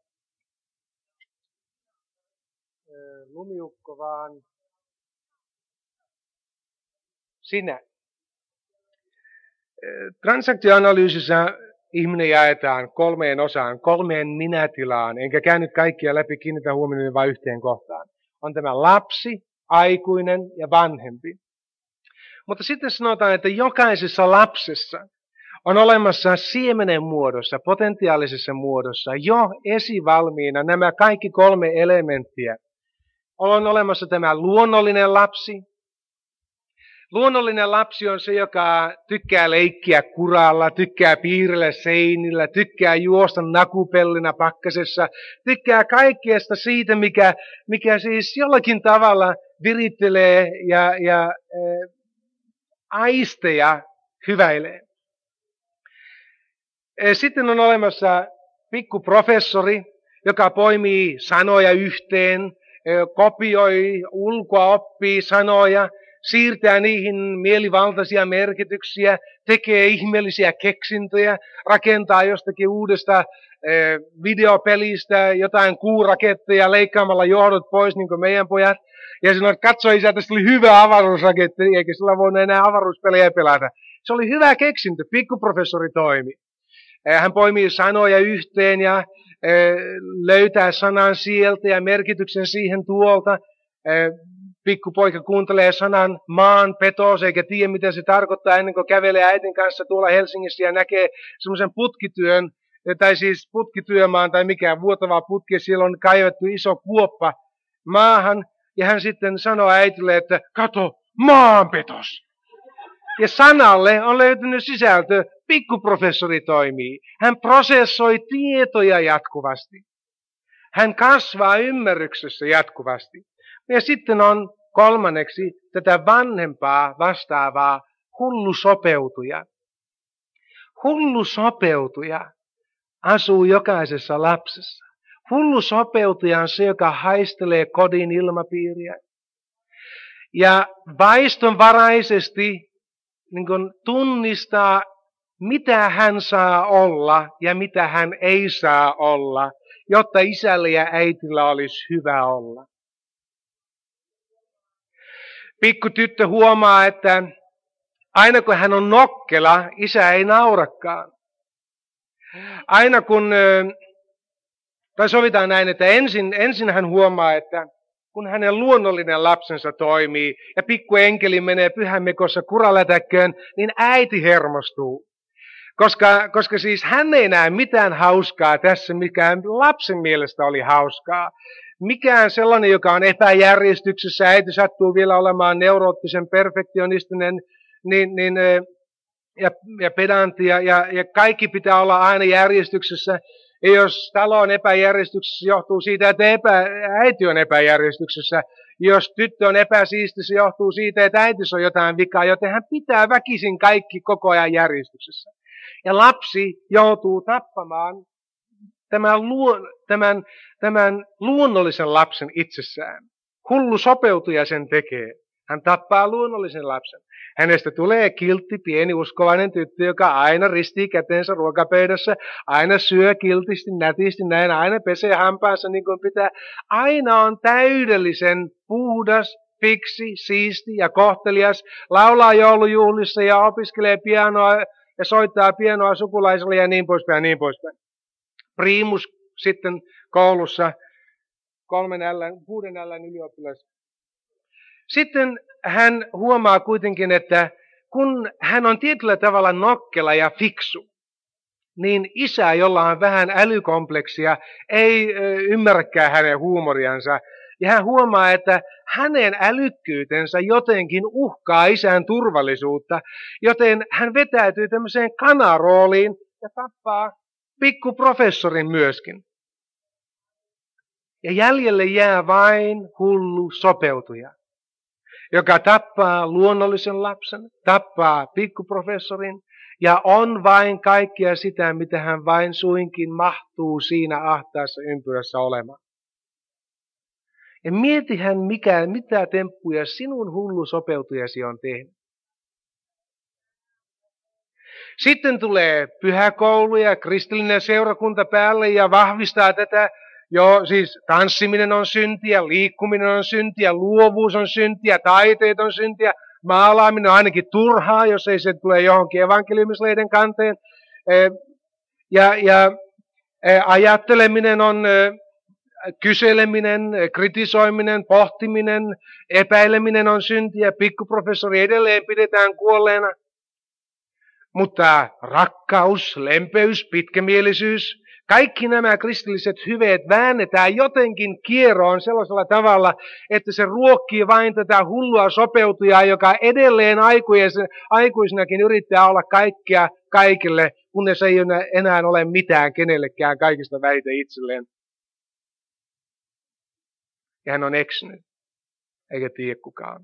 lumiukko, vaan sinä. Transaktioanalyysissä ihminen jaetaan kolmeen osaan, kolmeen minätilaan, enkä käynyt kaikkia läpi, kiinnitä huomioon vain yhteen kohtaan. On tämä lapsi, aikuinen ja vanhempi. Mutta sitten sanotaan, että jokaisessa lapsessa on olemassa siemenen muodossa, potentiaalisessa muodossa, jo esivalmiina nämä kaikki kolme elementtiä. On olemassa tämä luonnollinen lapsi. Luonnollinen lapsi on se, joka tykkää leikkiä kuralla, tykkää piirrellä seinillä, tykkää juosta nakupellina pakkasessa, tykkää kaikkeesta siitä, mikä, mikä siis jollakin tavalla virittelee ja, ja ä, aisteja hyväilee. Sitten on olemassa pikkuprofessori, joka poimii sanoja yhteen, kopioi, ulkoa oppii sanoja, siirtää niihin mielivaltaisia merkityksiä, tekee ihmeellisiä keksintöjä, rakentaa jostakin uudesta videopelistä jotain kuuraketteja leikkaamalla johdot pois, niin kuin meidän pojat. Ja sanoi, että katso isä, tästä oli hyvä avaruusraketti, eikä sillä voinut enää avaruuspelejä pelata. Se oli hyvä keksintö, pikkuprofessori toimi. Hän poimii sanoja yhteen ja löytää sanan sieltä ja merkityksen siihen tuolta. Pikkupoika kuuntelee sanan maanpetos eikä tiedä mitä se tarkoittaa ennen kuin kävelee äitin kanssa tuolla Helsingissä ja näkee semmoisen putkityön, tai siis putkityömaan tai mikään vuotava putki, ja siellä on kaivettu iso kuoppa maahan. Ja hän sitten sanoo äitille, että kato, maanpetos. Ja sanalle on löytynyt sisältö, pikkuprofessori toimii. Hän prosessoi tietoja jatkuvasti. Hän kasvaa ymmärryksessä jatkuvasti. Ja sitten on kolmanneksi tätä vanhempaa vastaavaa hullusopeutuja. Hullusopeutuja asuu jokaisessa lapsessa. Hullusopeutuja on se, joka haistelee kodin ilmapiiriä. Ja vaistonvaraisesti niin kuin tunnistaa, mitä hän saa olla ja mitä hän ei saa olla, jotta isällä ja äitillä olisi hyvä olla. Pikkutyttö huomaa, että aina kun hän on nokkela, isä ei naurakaan. Aina kun, tai sovitaan näin, että ensin, ensin hän huomaa, että kun hänen luonnollinen lapsensa toimii ja pikku enkeli menee pyhämekossa kuralätäkköön, niin äiti hermostuu. Koska, koska siis hän ei näe mitään hauskaa tässä, mikä lapsen mielestä oli hauskaa. Mikään sellainen, joka on epäjärjestyksessä, äiti sattuu vielä olemaan neuroottisen perfektionistinen niin, niin, ja, ja pedantti ja, ja, ja kaikki pitää olla aina järjestyksessä. Ja jos talo on epäjärjestyksessä, se johtuu siitä, että epä, äiti on epäjärjestyksessä. Jos tyttö on epäsiisti, se johtuu siitä, että äitissä on jotain vikaa, joten hän pitää väkisin kaikki koko ajan järjestyksessä. Ja lapsi joutuu tappamaan tämän, luo, tämän, tämän luonnollisen lapsen itsessään. Hullu sopeutuja sen tekee. Hän tappaa luonnollisen lapsen. Hänestä tulee kiltti, pieni, uskovainen tyttö, joka aina ristii käteensä ruokapöydässä, aina syö kiltisti, nätisti, näin, aina pesee hampaansa niin kuin pitää. Aina on täydellisen puhdas, fiksi, siisti ja kohtelias, laulaa joulujuhlissa ja opiskelee pianoa ja soittaa pianoa sukulaisille ja niin poispäin ja niin poispäin. Priimus sitten koulussa, kolmen ällän, kuuden ällän ylioppilas. Sitten hän huomaa kuitenkin, että kun hän on tietyllä tavalla nokkela ja fiksu, niin isä, jolla on vähän älykompleksia, ei ymmärräkään hänen huumoriansa. Ja hän huomaa, että hänen älykkyytensä jotenkin uhkaa isän turvallisuutta, joten hän vetäytyy tämmöiseen kanarooliin ja tappaa pikkuprofessorin myöskin. Ja jäljelle jää vain hullu sopeutuja, joka tappaa luonnollisen lapsen, tappaa pikkuprofessorin ja on vain kaikkea sitä, mitä hän vain suinkin mahtuu siinä ahtaassa ympyrässä olemaan. Ja mietihän, mikä, mitä temppuja sinun hullu sopeutujasi on tehnyt. Sitten tulee pyhäkoulu ja kristillinen seurakunta päälle ja vahvistaa tätä. Joo, siis tanssiminen on syntiä, liikkuminen on syntiä, luovuus on syntiä, taiteet on syntiä, maalaaminen on ainakin turhaa, jos ei se tule johonkin evankeliumislehden kanteen. Ja, ja ajatteleminen on kyseleminen, kritisoiminen, pohtiminen, epäileminen on syntiä. Pikkuprofessori edelleen pidetään kuolleena. Mutta rakkaus, lempeys, pitkämielisyys, kaikki nämä kristilliset hyveet väännetään jotenkin kieroon sellaisella tavalla, että se ruokkii vain tätä hullua sopeutujaa, joka edelleen aikuisinakin yrittää olla kaikkea kaikille, kunnes ei enää ole mitään kenellekään kaikista väite itselleen. Ja hän on eksynyt, eikä tiedä kukaan.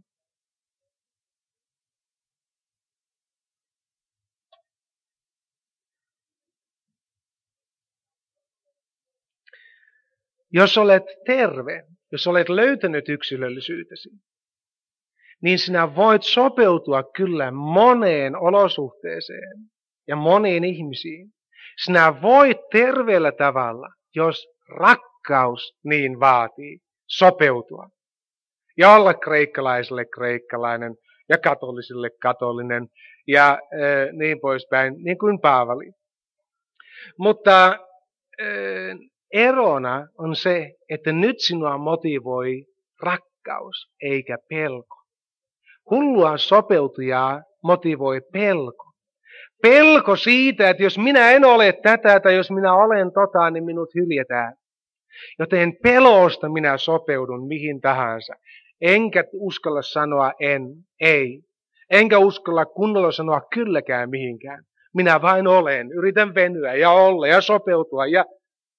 Jos olet terve, jos olet löytänyt yksilöllisyytesi, niin sinä voit sopeutua kyllä moneen olosuhteeseen ja moniin ihmisiin. Sinä voit terveellä tavalla, jos rakkaus niin vaatii, sopeutua. Ja olla kreikkalaiselle kreikkalainen ja katolisille katolinen ja äh, niin poispäin, niin kuin Paavali. Mutta äh, erona on se, että nyt sinua motivoi rakkaus eikä pelko. Hullua sopeutujaa motivoi pelko. Pelko siitä, että jos minä en ole tätä tai jos minä olen tota, niin minut hyljätään. Joten pelosta minä sopeudun mihin tahansa. Enkä uskalla sanoa en, ei. Enkä uskalla kunnolla sanoa kylläkään mihinkään. Minä vain olen, yritän venyä ja olla ja sopeutua ja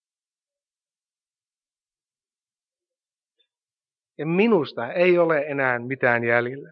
Ja minusta ei ole enää mitään jäljellä.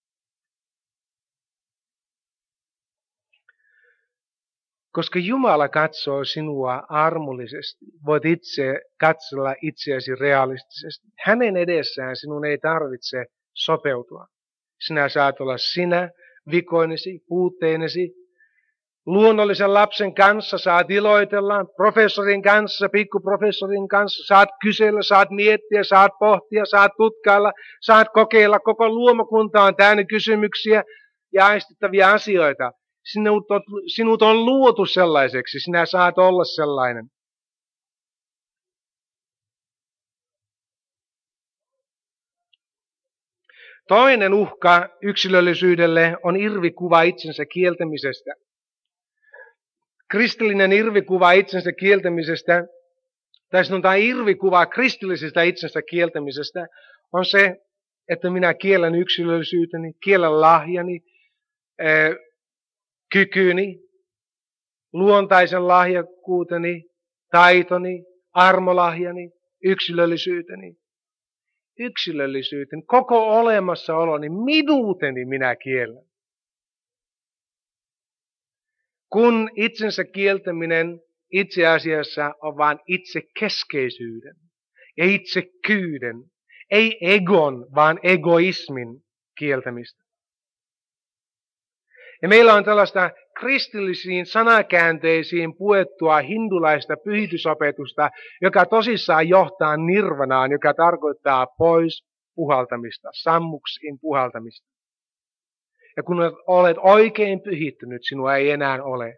Koska Jumala katsoo sinua armollisesti, voit itse katsella itseäsi realistisesti. Hänen edessään sinun ei tarvitse sopeutua. Sinä saat olla sinä, vikoinesi, puutteinesi. Luonnollisen lapsen kanssa saat iloitella, professorin kanssa, pikkuprofessorin kanssa, saat kysellä, saat miettiä, saat pohtia, saat tutkailla, saat kokeilla. Koko luomakunta on täynnä kysymyksiä ja aistittavia asioita. Sinut on, sinut on luotu sellaiseksi, sinä saat olla sellainen. Toinen uhka yksilöllisyydelle on irvikuva itsensä kieltämisestä. Kristillinen irvikuva itsensä kieltämisestä, tai sanotaan irvikuva kristillisestä itsensä kieltämisestä, on se, että minä kiellän yksilöllisyyteni, kiellän lahjani, ää, kykyni, luontaisen lahjakkuuteni, taitoni, armolahjani, yksilöllisyyteni. Yksilöllisyyteni, koko olemassaoloni, minuuteni minä kiellän. Kun itsensä kieltäminen itse asiassa on vain itsekeskeisyyden ja itsekyyden, ei egon, vaan egoismin kieltämistä. Ja meillä on tällaista kristillisiin sanakäänteisiin puettua hindulaista pyhitysopetusta, joka tosissaan johtaa nirvanaan, joka tarkoittaa pois puhaltamista, sammuksiin puhaltamista. Ja kun olet oikein pyhittynyt, sinua ei enää ole.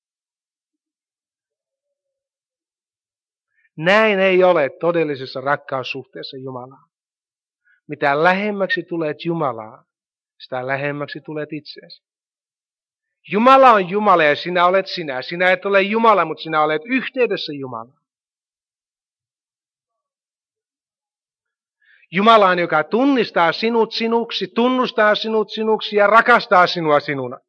Näin ei ole todellisessa rakkaussuhteessa Jumalaan. Mitä lähemmäksi tulet Jumalaa, sitä lähemmäksi tulet itseesi. Jumala on Jumala ja sinä olet sinä. Sinä et ole Jumala, mutta sinä olet yhteydessä Jumalaan. Jumalaan, joka tunnistaa sinut sinuksi, tunnustaa sinut sinuksi ja rakastaa sinua sinuna.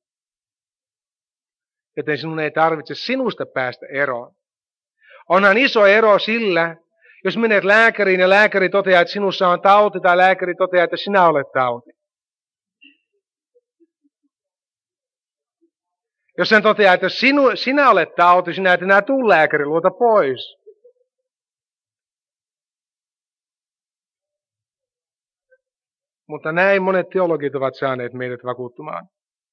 Joten sinun ei tarvitse sinusta päästä eroon. Onhan iso ero sillä, jos menet lääkäriin ja lääkäri toteaa, että sinussa on tauti, tai lääkäri toteaa, että sinä olet tauti. Jos hän toteaa, että sinu, sinä olet tauti, sinä et enää tule lääkärin luota pois. Mutta näin monet teologit ovat saaneet meidät vakuuttumaan.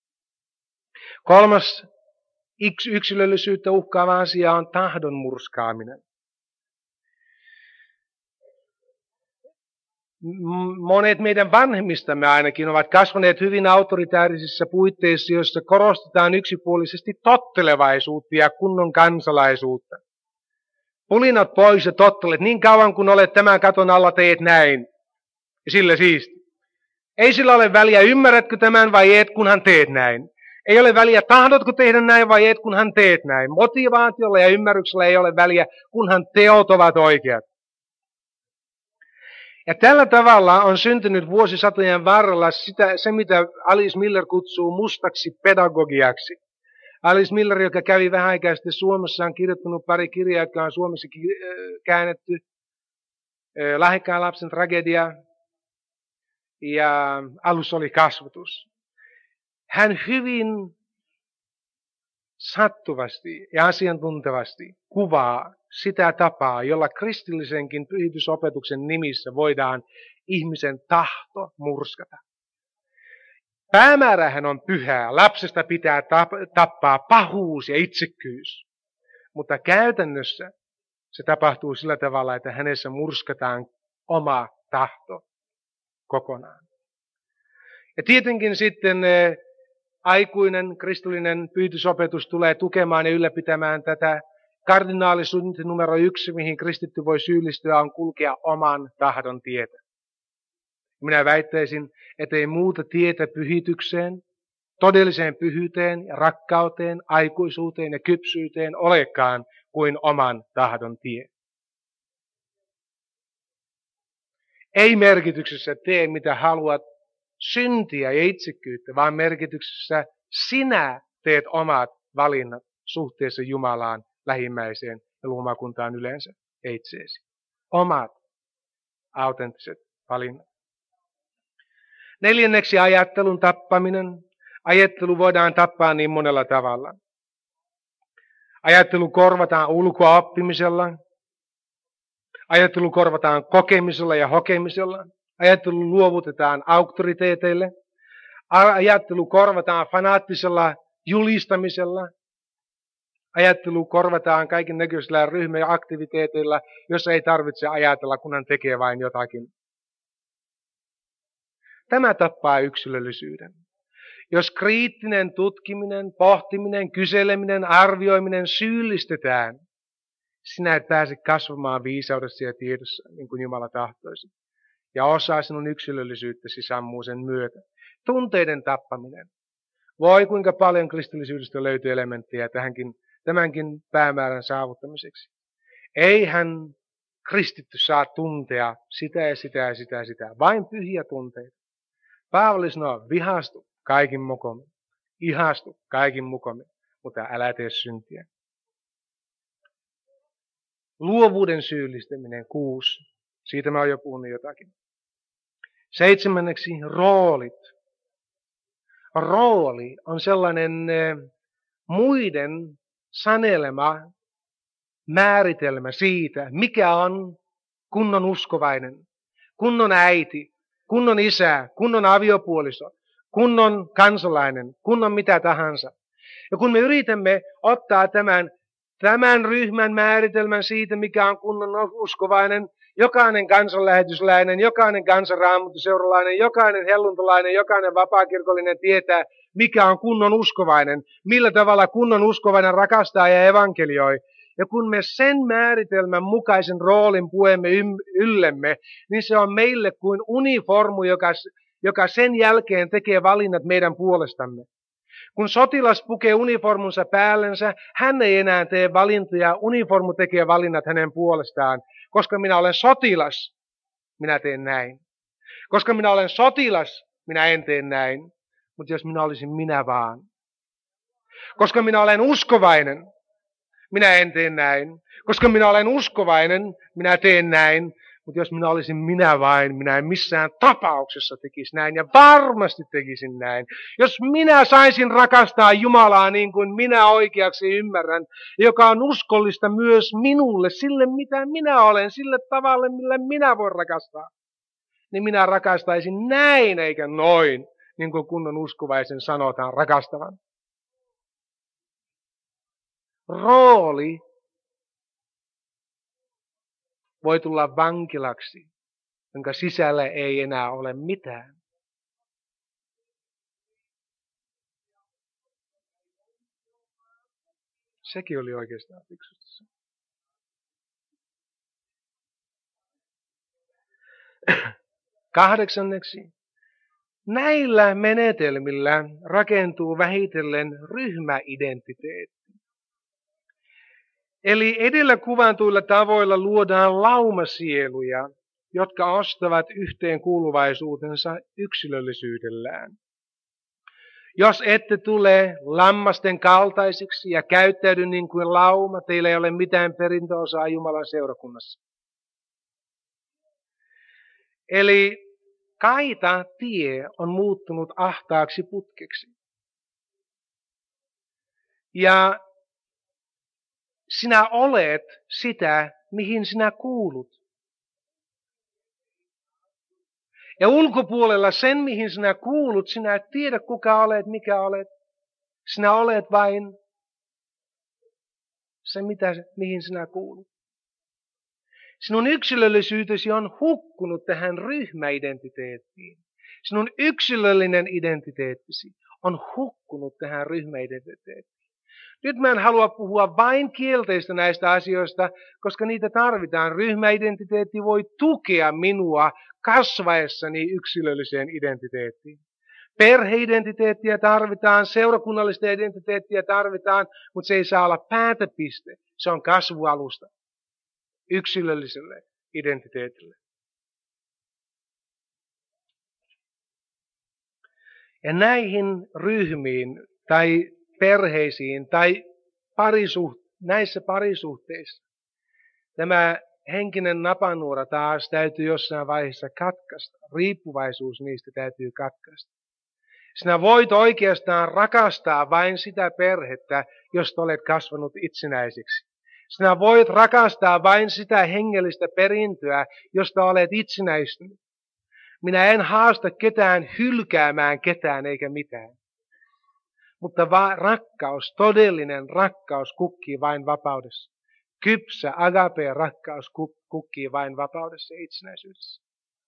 Kolmas yksilöllisyyttä uhkaava asia on tahdon murskaaminen. Monet meidän vanhemmistamme ainakin ovat kasvaneet hyvin autoritaarisissa puitteissa, joissa korostetaan yksipuolisesti tottelevaisuutta ja kunnon kansalaisuutta. Pulinat pois ja tottelet niin kauan kun olet tämän katon alla teet näin. Ja sillä siisti. Ei sillä ole väliä, ymmärrätkö tämän vai et, kunhan teet näin. Ei ole väliä, tahdotko tehdä näin vai et, kunhan teet näin. Motivaatiolla ja ymmärryksellä ei ole väliä, kunhan teot ovat oikeat. Ja tällä tavalla on syntynyt vuosisatojen varrella sitä, se, mitä Alice Miller kutsuu mustaksi pedagogiaksi. Alice Miller, joka kävi vähän aikaa sitten Suomessa, on kirjoittanut pari kirjaa, jotka on Suomessa käännetty. Lahjakkaan lapsen tragedia ja Alussa oli kasvatus. Hän hyvin sattuvasti ja asiantuntevasti kuvaa sitä tapaa, jolla kristillisenkin pyhitysopetuksen nimissä voidaan ihmisen tahto murskata. Päämäärähän on pyhää. Lapsesta pitää tappaa pahuus ja itsekkyys. Mutta käytännössä se tapahtuu sillä tavalla, että hänessä murskataan oma tahto kokonaan. Ja tietenkin sitten aikuinen kristillinen pyhitysopetus tulee tukemaan ja ylläpitämään tätä. Kardinaalisuus numero yksi, mihin kristitty voi syyllistyä, on kulkea oman tahdon tietä. Minä väittäisin, ettei muuta tietä pyhitykseen, todelliseen pyhyyteen ja rakkauteen, aikuisuuteen ja kypsyyteen olekaan kuin oman tahdon tie. Ei merkityksessä tee mitä haluat, syntiä ja itsekkyyttä, vaan merkityksessä sinä teet omat valinnat suhteessa Jumalaan, lähimmäiseen ja luomakuntaan yleensä ja itseesi. Omat autenttiset valinnat. Neljänneksi ajattelun tappaminen. Ajattelu voidaan tappaa niin monella tavalla. Ajattelu korvataan ulkoa oppimisella. Ajattelu korvataan kokemisella ja hokemisella. Ajattelu luovutetaan auktoriteeteille. Ajattelu korvataan fanaattisella julistamisella. Ajattelu korvataan kaiken näköisillä ryhmä- ja aktiviteeteilla, jossa ei tarvitse ajatella, kunhan tekee vain jotakin. Tämä tappaa yksilöllisyyden. Jos kriittinen tutkiminen, pohtiminen, kyseleminen, arvioiminen syyllistetään, sinä et pääse kasvamaan viisaudessa ja tiedossa, niin kuin Jumala tahtoisi. Ja osa sinun yksilöllisyyttäsi sammuu sen myötä. Tunteiden tappaminen. Voi kuinka paljon kristillisyydestä löytyy elementtejä tähänkin, tämänkin päämäärän saavuttamiseksi. Eihän kristitty saa tuntea sitä ja sitä ja sitä ja sitä. Vain pyhiä tunteita. Paavali sanoo, vihastu kaikin mokomin. Ihastu kaikin mokomin, mutta älä tee syntiä. Luovuuden syyllistäminen, kuusi. Siitä mä oon jo puhunut jotakin. Seitsemänneksi roolit. Rooli on sellainen eh, muiden sanelema määritelmä siitä, mikä on kunnon uskovainen, kunnon äiti, kunnon isä, kunnon aviopuoliso, kunnon kansalainen, kunnon mitä tahansa. Ja kun me yritämme ottaa tämän, tämän ryhmän määritelmän siitä, mikä on kunnon uskovainen, jokainen kansanlähetysläinen, jokainen kansanraamattuseuralainen, jokainen helluntalainen, jokainen vapaakirkollinen tietää, mikä on kunnon uskovainen, millä tavalla kunnon uskovainen rakastaa ja evankelioi. Ja kun me sen määritelmän mukaisen roolin puemme yllemme, niin se on meille kuin uniformu, joka, joka sen jälkeen tekee valinnat meidän puolestamme. Kun sotilas pukee uniformunsa päällensä, hän ei enää tee valintoja, uniformu tekee valinnat hänen puolestaan. Koska minä olen sotilas, minä teen näin. Koska minä olen sotilas, minä en tee näin. Mutta jos minä olisin minä vaan. Koska minä olen uskovainen, minä en tee näin. Koska minä olen uskovainen, minä teen näin. Mutta jos minä olisin minä vain, minä en missään tapauksessa tekisi näin. Ja varmasti tekisin näin. Jos minä saisin rakastaa Jumalaa niin kuin minä oikeaksi ymmärrän, joka on uskollista myös minulle, sille mitä minä olen, sille tavalle, millä minä voin rakastaa, niin minä rakastaisin näin eikä noin, niin kuin kunnon uskovaisen sanotaan rakastavan. Rooli voi tulla vankilaksi, jonka sisällä ei enää ole mitään. Sekin oli oikeastaan fiksusti. Kahdeksanneksi. Näillä menetelmillä rakentuu vähitellen ryhmäidentiteetti. Eli edellä kuvantuilla tavoilla luodaan laumasieluja, jotka ostavat yhteenkuuluvaisuutensa yksilöllisyydellään. Jos ette tule lammasten kaltaisiksi ja käyttäydy niin kuin lauma, teillä ei ole mitään perintöosaa Jumalan seurakunnassa. Eli kaita tie on muuttunut ahtaaksi putkeksi. Ja sinä olet sitä, mihin sinä kuulut. Ja ulkopuolella sen, mihin sinä kuulut, sinä et tiedä kuka olet, mikä olet. Sinä olet vain se, mitä, mihin sinä kuulut. Sinun yksilöllisyytesi on hukkunut tähän ryhmäidentiteettiin. Sinun yksilöllinen identiteettisi on hukkunut tähän ryhmäidentiteettiin. Nyt mä en halua puhua vain kielteistä näistä asioista, koska niitä tarvitaan. Ryhmäidentiteetti voi tukea minua kasvaessani yksilölliseen identiteettiin. Perheidentiteettiä tarvitaan, seurakunnallista identiteettiä tarvitaan, mutta se ei saa olla päätepiste. Se on kasvualusta yksilölliselle identiteetille. Ja näihin ryhmiin tai perheisiin tai parisuht, näissä parisuhteissa tämä henkinen napanuora taas täytyy jossain vaiheessa katkaista. Riippuvaisuus niistä täytyy katkaista. Sinä voit oikeastaan rakastaa vain sitä perhettä, josta olet kasvanut itsenäiseksi. Sinä voit rakastaa vain sitä hengellistä perintöä, josta olet itsenäistynyt. Minä en haasta ketään hylkäämään ketään eikä mitään. Mutta va- rakkaus, todellinen rakkaus kukkii vain vapaudessa. Kypsä, agape rakkaus kukkii vain vapaudessa ja itsenäisyydessä.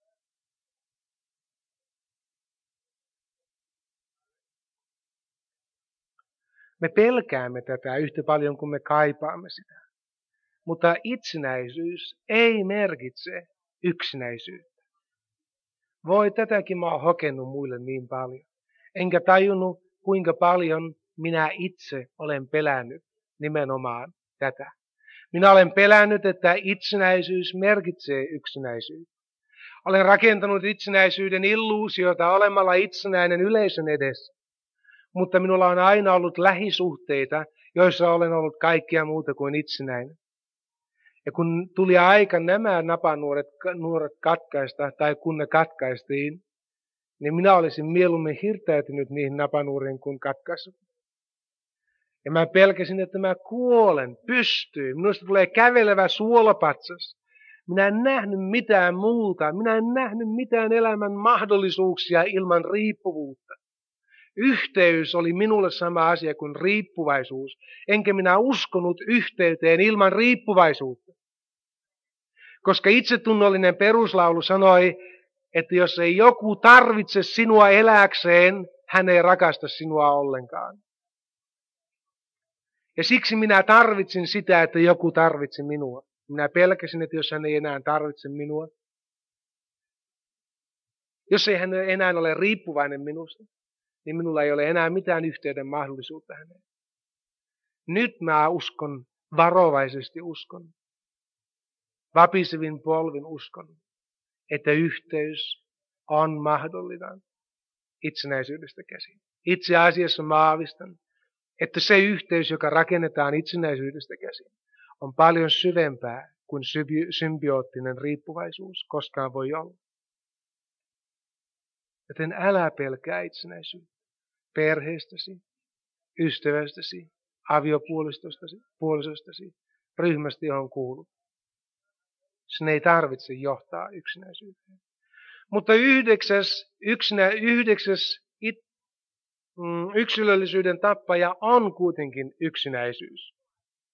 Me pelkäämme tätä yhtä paljon kuin me kaipaamme sitä. Mutta itsenäisyys ei merkitse yksinäisyyttä. Voi, tätäkin mä oon hokennut muille niin paljon. Enkä tajunnut, kuinka paljon minä itse olen pelännyt nimenomaan tätä. Minä olen pelännyt, että itsenäisyys merkitsee yksinäisyyttä. Olen rakentanut itsenäisyyden illuusiota olemalla itsenäinen yleisön edessä. Mutta minulla on aina ollut lähisuhteita, joissa olen ollut kaikkea muuta kuin itsenäinen. Ja kun tuli aika nämä napanuoret nuoret katkaista, tai kun ne katkaistiin, niin minä olisin mieluummin hirtäytynyt niihin napanuoriin kuin katkaissut. Ja mä pelkäsin, että mä kuolen, pystyyn. Minusta tulee kävelevä suolapatsas. Minä en nähnyt mitään muuta. Minä en nähnyt mitään elämän mahdollisuuksia ilman riippuvuutta. Yhteys oli minulle sama asia kuin riippuvaisuus. Enkä minä uskonut yhteyteen ilman riippuvaisuutta. Koska itsetunnollinen peruslaulu sanoi, että jos ei joku tarvitse sinua elääkseen, hän ei rakasta sinua ollenkaan. Ja siksi minä tarvitsin sitä, että joku tarvitsi minua. Minä pelkäsin, että jos hän ei enää tarvitse minua, jos ei hän enää ole riippuvainen minusta, niin minulla ei ole enää mitään yhteyden mahdollisuutta häneen. Nyt mä uskon, varovaisesti uskon, vapisevin polvin uskon, että yhteys on mahdollinen itsenäisyydestä käsin. Itse asiassa mä aavistan, että se yhteys, joka rakennetaan itsenäisyydestä käsin, on paljon syvempää kuin symbioottinen riippuvaisuus koskaan voi olla. Joten älä pelkää itsenäisyyttä perheestäsi, ystävästäsi, aviopuolisostasi, ryhmästä, johon kuulut. Sen ei tarvitse johtaa yksinäisyyteen. Mutta yhdeksäs, yksinä, yhdeksäs it, mm, yksilöllisyyden tappaja on kuitenkin yksinäisyys.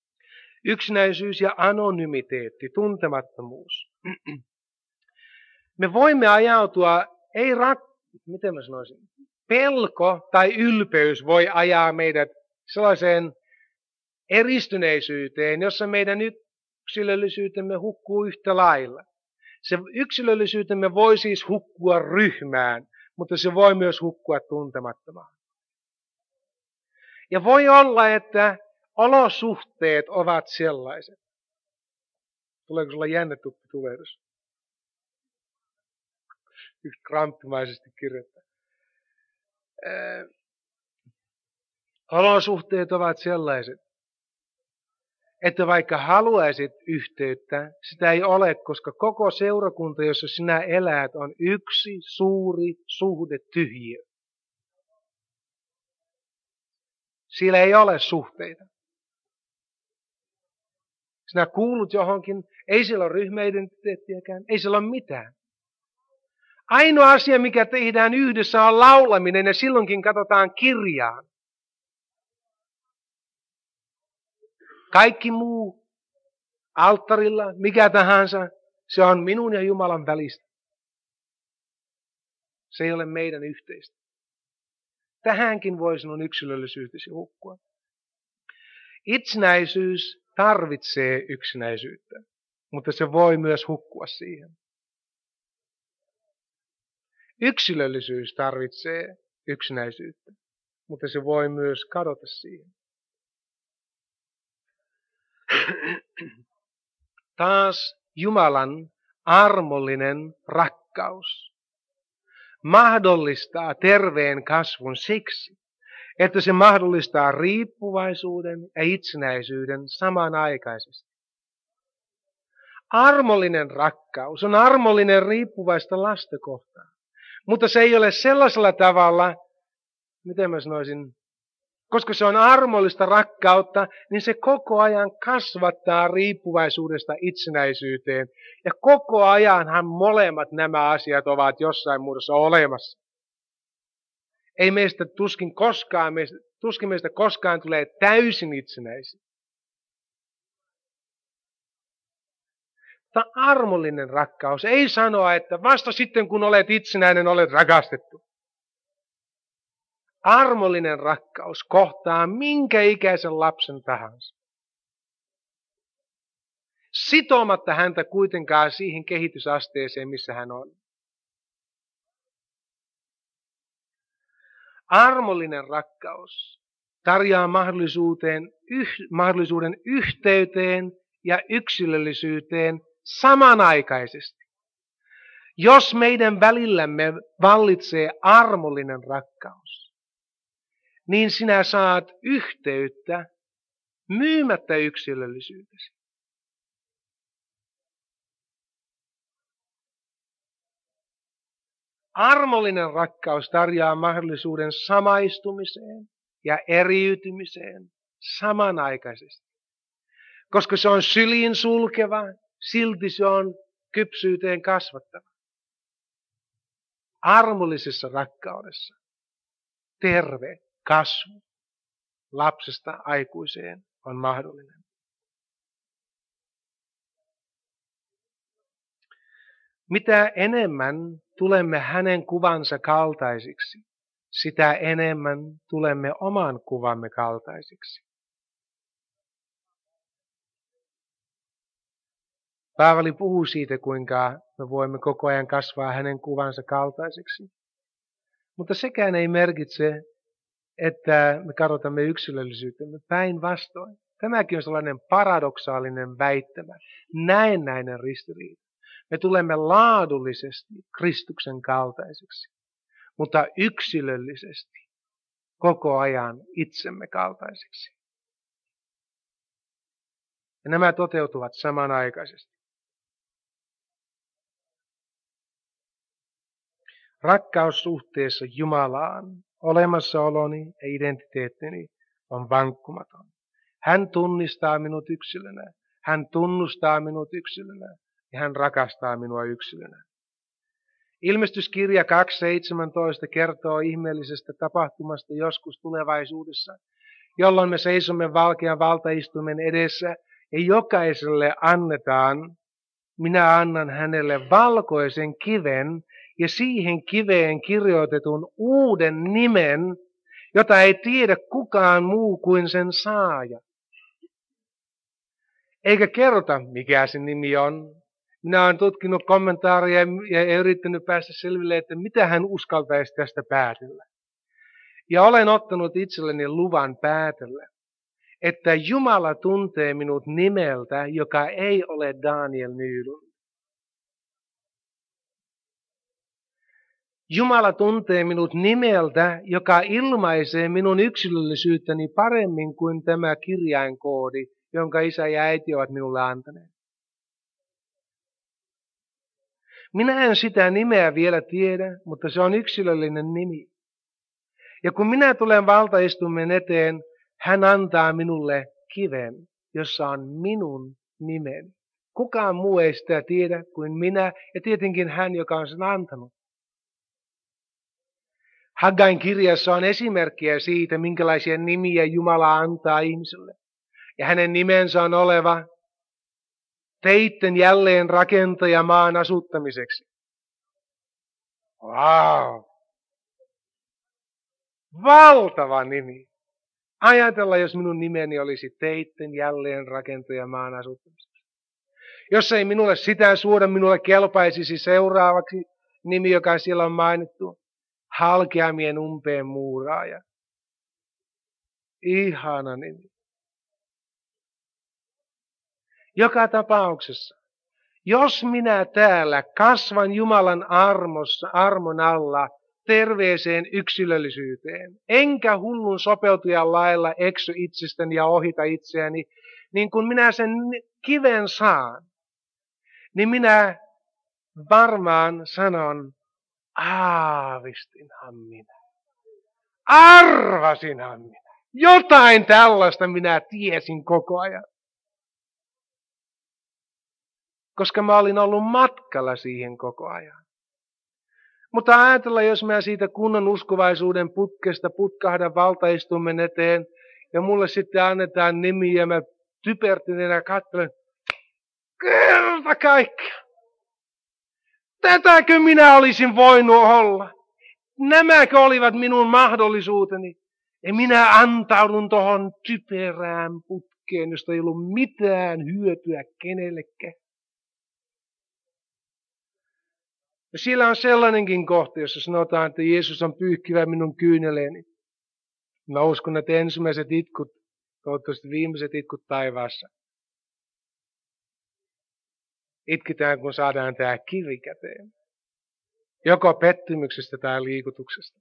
Yksinäisyys ja anonymiteetti, tuntemattomuus. Me voimme ajautua, ei rak, miten mä sanoisin, pelko tai ylpeys voi ajaa meidät sellaiseen eristyneisyyteen, jossa meidän yksilöllisyytemme hukkuu yhtä lailla. Se yksilöllisyytemme voi siis hukkua ryhmään, mutta se voi myös hukkua tuntemattomaan. Ja voi olla, että olosuhteet ovat sellaiset. Tuleeko sulla jännä tuppi tulehdus? Yksi kramppimaisesti kirjoittaa. Äh, olosuhteet ovat sellaiset, että vaikka haluaisit yhteyttä, sitä ei ole, koska koko seurakunta, jossa sinä elät, on yksi suuri suhdetyhjiö. Siellä ei ole suhteita. Sinä kuulut johonkin, ei siellä ole ryhmäidentiteettiäkään, ei siellä ole mitään. Ainoa asia, mikä tehdään yhdessä, on laulaminen, ja silloinkin katsotaan kirjaan. Kaikki muu alttarilla, mikä tahansa, se on minun ja Jumalan välistä. Se ei ole meidän yhteistä. Tähänkin voi sinun yksilöllisyytesi hukkua. Itsenäisyys tarvitsee yksinäisyyttä, mutta se voi myös hukkua siihen. Yksilöllisyys tarvitsee yksinäisyyttä, mutta se voi myös kadota siihen. Taas Jumalan armollinen rakkaus mahdollistaa terveen kasvun siksi, että se mahdollistaa riippuvaisuuden ja itsenäisyyden samanaikaisesti. Armollinen rakkaus on armollinen riippuvaista lasta kohtaan, mutta se ei ole sellaisella tavalla, miten mä sanoisin, koska se on armollista rakkautta, niin se koko ajan kasvattaa riippuvaisuudesta itsenäisyyteen. Ja koko ajanhan molemmat nämä asiat ovat jossain muodossa olemassa. Ei meistä tuskin koskaan, meistä, tuskin meistä koskaan tulee täysin itsenäisiä. Tämä armollinen rakkaus ei sanoa, että vasta sitten kun olet itsenäinen, olet rakastettu. Armollinen rakkaus kohtaa minkä ikäisen lapsen tahansa. Sitomatta häntä kuitenkaan siihen kehitysasteeseen, missä hän on. Armollinen rakkaus tarjoaa mahdollisuuden, yh, mahdollisuuden yhteyteen ja yksilöllisyyteen samanaikaisesti. Jos meidän välillämme vallitsee armollinen rakkaus, niin sinä saat yhteyttä myymättä yksilöllisyytesi. Armollinen rakkaus tarjoaa mahdollisuuden samaistumiseen ja eriytymiseen samanaikaisesti. Koska se on syliin sulkeva, silti se on kypsyyteen kasvattava. Armollisessa rakkaudessa terve kasvu lapsesta aikuiseen on mahdollinen. Mitä enemmän tulemme hänen kuvansa kaltaisiksi, sitä enemmän tulemme oman kuvamme kaltaisiksi. Paavali puhuu siitä, kuinka me voimme koko ajan kasvaa hänen kuvansa kaltaisiksi. Mutta sekään ei merkitse, että me kadotamme yksilöllisyytemme päinvastoin. Tämäkin on sellainen paradoksaalinen väittämä, näennäinen ristiriita. Me tulemme laadullisesti Kristuksen kaltaisiksi, mutta yksilöllisesti koko ajan itsemme kaltaisiksi. Ja nämä toteutuvat samanaikaisesti. Rakkaus suhteessa Jumalaan, olemassaoloni ja identiteettini on vankkumaton. Hän tunnistaa minut yksilönä, hän tunnustaa minut yksilönä ja hän rakastaa minua yksilönä. Ilmestyskirja kaksi seitsemäntoista kertoo ihmeellisestä tapahtumasta joskus tulevaisuudessa, jolloin me seisomme valkean valtaistuimen edessä ja jokaiselle annetaan minä annan hänelle valkoisen kiven ja siihen kiveen kirjoitetun uuden nimen, jota ei tiedä kukaan muu kuin sen saaja. Eikä kerrota, mikä se nimi on. Minä olen tutkinut kommentaaria ja yrittänyt päästä selville, että mitä hän uskaltaisi tästä päätellä. Ja olen ottanut itselleni luvan päätellä, että Jumala tuntee minut nimeltä, joka ei ole Daniel Nylund. Jumala tuntee minut nimeltä, joka ilmaisee minun yksilöllisyyttäni paremmin kuin tämä kirjainkoodi, jonka isä ja äiti ovat minulle antaneet. Minä en sitä nimeä vielä tiedä, mutta se on yksilöllinen nimi. Ja kun minä tulen valtaistuimen eteen, hän antaa minulle kiven, jossa on minun nimeni. Kukaan muu ei sitä tiedä kuin minä ja tietenkin hän, joka on sen antanut. Haggain kirjassa on esimerkkejä siitä, minkälaisia nimiä Jumala antaa ihmiselle. Ja hänen nimensä on oleva teitten jälleen rakentaja maan asuttamiseksi. Wow! Valtava nimi. Ajatella, jos minun nimeni olisi teitten jälleen rakentaja maan asuttamiseksi. Jos ei minulle sitä suoda, minulle kelpaisisi seuraavaksi nimi, joka siellä on mainittu. Halkeamien umpeen muuraaja. Ihana nimi. Joka tapauksessa, jos minä täällä kasvan Jumalan armossa, armon alla terveeseen yksilöllisyyteen, enkä hullun sopeutujan lailla eksy itsestäni ja ohita itseäni, niin kun minä sen kiven saan, niin minä varmaan sanon, aavistinhan minä, arvasinhan minä, jotain tällaista minä tiesin koko ajan. Koska mä olin ollut matkalla siihen koko ajan. Mutta ajatella, jos mä siitä kunnon uskovaisuuden putkesta putkahdan valtaistuimen eteen, ja mulle sitten annetaan nimi, ja mä typertyneenä katselen, kerta kaikkiaan. Tätäkö minä olisin voinut olla? Nämäkö olivat minun mahdollisuuteni? Ja minä antaudun tuohon typerään putkeen, josta ei ollut mitään hyötyä kenellekään. Ja siellä on sellainenkin kohta, jossa sanotaan, että Jeesus on pyyhkivä minun kyyneleeni. Mä uskon, että ensimmäiset itkut, toivottavasti viimeiset itkut taivaassa. Itkitään, kun saadaan tämä kivi käteen. Joko pettymyksestä tai liikutuksesta.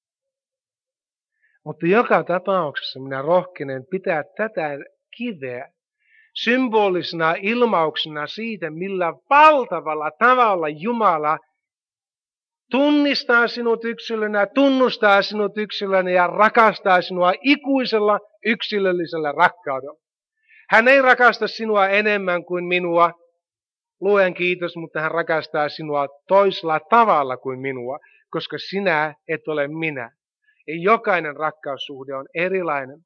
Mutta joka tapauksessa minä rohkenen pitää tätä kiveä symbolisena ilmauksena siitä, millä valtavalla tavalla Jumala tunnistaa sinut yksilönä, tunnustaa sinut yksilönä ja rakastaa sinua ikuisella yksilöllisellä rakkaudella. Hän ei rakasta sinua enemmän kuin minua, luen kiitos, mutta hän rakastaa sinua toisella tavalla kuin minua, koska sinä et ole minä. Ja jokainen rakkaussuhde on erilainen.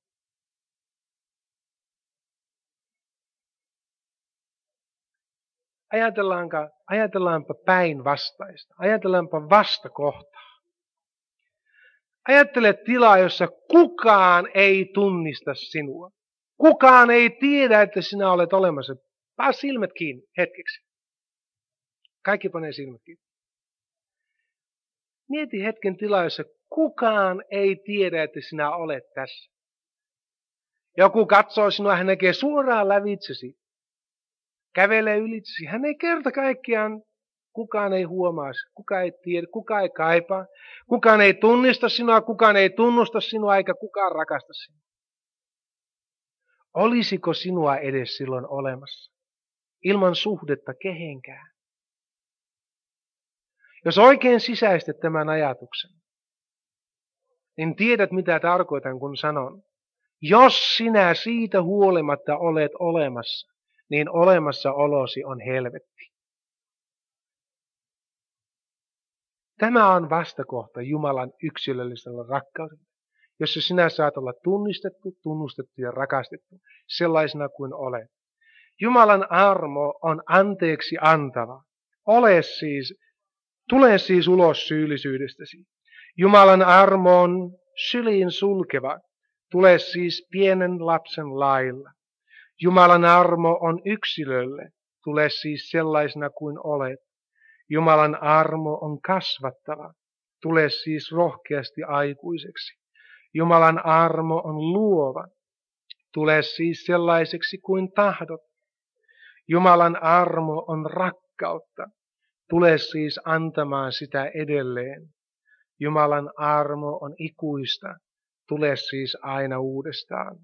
Ajatellaanpa, ajatellaanpa päinvastaista. Ajatellaanpa vastakohtaa. Ajattele tilaa, jossa kukaan ei tunnista sinua. Kukaan ei tiedä, että sinä olet olemassa. Paa silmät kiinni hetkeksi. Kaikki panee silmät kiinni. Mieti hetken tilaa, jossa kukaan ei tiedä, että sinä olet tässä. Joku katsoo sinua, hän näkee suoraan lävitsesi. Kävelee ylitsesi. Hän ei kerta kaikkiaan, kukaan ei huomaa, kukaan ei tiedä, kukaan ei kaipaa, kukaan ei tunnista sinua, kukaan ei tunnusta sinua, eikä kukaan rakasta sinua. Olisiko sinua edes silloin olemassa, ilman suhdetta kehenkään? Jos oikein sisäistät tämän ajatuksen, niin tiedät mitä tarkoitan, kun sanon. Jos sinä siitä huolimatta olet olemassa, niin olemassaolosi on helvetti. Tämä on vastakohta Jumalan yksilöllisellä rakkaudella, jossa sinä saat olla tunnistettu, tunnustettu ja rakastettu sellaisena kuin olet. Jumalan armo on anteeksi antava. Ole siis, tule siis ulos syyllisyydestäsi. Jumalan armo on syliin sulkeva. Tule siis pienen lapsen lailla. Jumalan armo on yksilölle. Tule siis sellaisena kuin olet. Jumalan armo on kasvattava. Tule siis rohkeasti aikuiseksi. Jumalan armo on luova. Tule siis sellaiseksi kuin tahdot. Jumalan armo on rakkautta. Tule siis antamaan sitä edelleen. Jumalan armo on ikuista. Tule siis aina uudestaan.